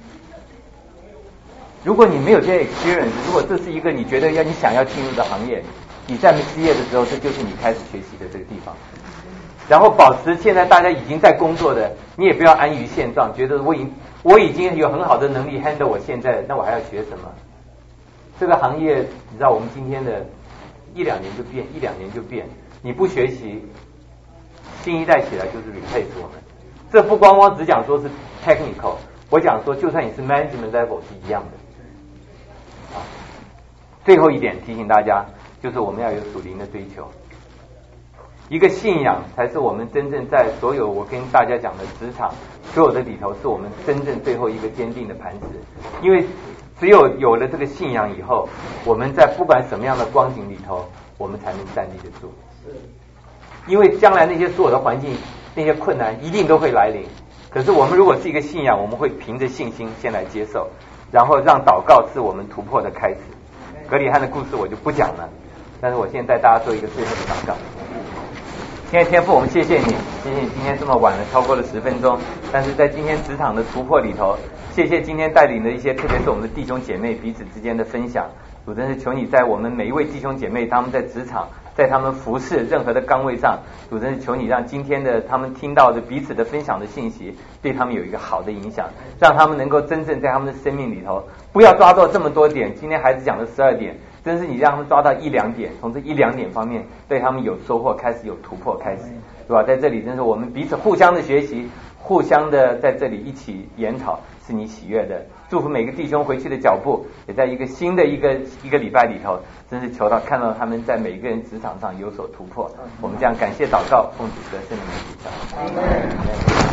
如果你没有这些 experience， 如果这是一个你觉得你想要进入的行业，你在失业的时候，这就是你开始学习的这个地方。然后保持现在大家已经在工作的，你也不要安于现状，觉得我已经有很好的能力 handle 我现在，那我还要学什么？这个行业你知道我们今天的1-2年就变，1-2年就变，你不学习，新一代起来就是 replace 我们。这不光光只讲说是 technical， 我讲说就算你是 management level 是一样的。最后一点提醒大家，就是我们要有属灵的追求。一个信仰才是我们真正在所有我跟大家讲的职场所有的里头，是我们真正最后一个坚定的磐石。因为只有了这个信仰以后，我们在不管什么样的光景里头，我们才能站立得住。因为将来那些所有的环境，那些困难一定都会来临。可是我们如果是一个信仰，我们会凭着信心先来接受，然后让祷告是我们突破的开始。格里汉的故事我就不讲了，但是我现在带大家做一个最后的祷告。亲爱的天父，我们谢谢你，谢谢你今天这么晚了，超过了10分钟，但是在今天职场的突破里头，谢谢今天带领的一些，特别是我们的弟兄姐妹彼此之间的分享。主真是求你在我们每一位弟兄姐妹，他们在职场，在他们服侍任何的岗位上，主真是求你让今天的他们听到的彼此的分享的信息，对他们有一个好的影响，让他们能够真正在他们的生命里头，不要抓到这么多点，今天孩子讲的12点，真是你让他们抓到1-2点，从这1-2点方面对他们有收获，开始有突破开始，对吧？在这里真是我们彼此互相的学习，互相的在这里一起研讨，是你喜悦的。祝福每个弟兄回去的脚步，也在一个新的一个礼拜里头，真是求到看到他们在每一个人职场上有所突破。我们这样感谢祷告，奉主的圣名祈求。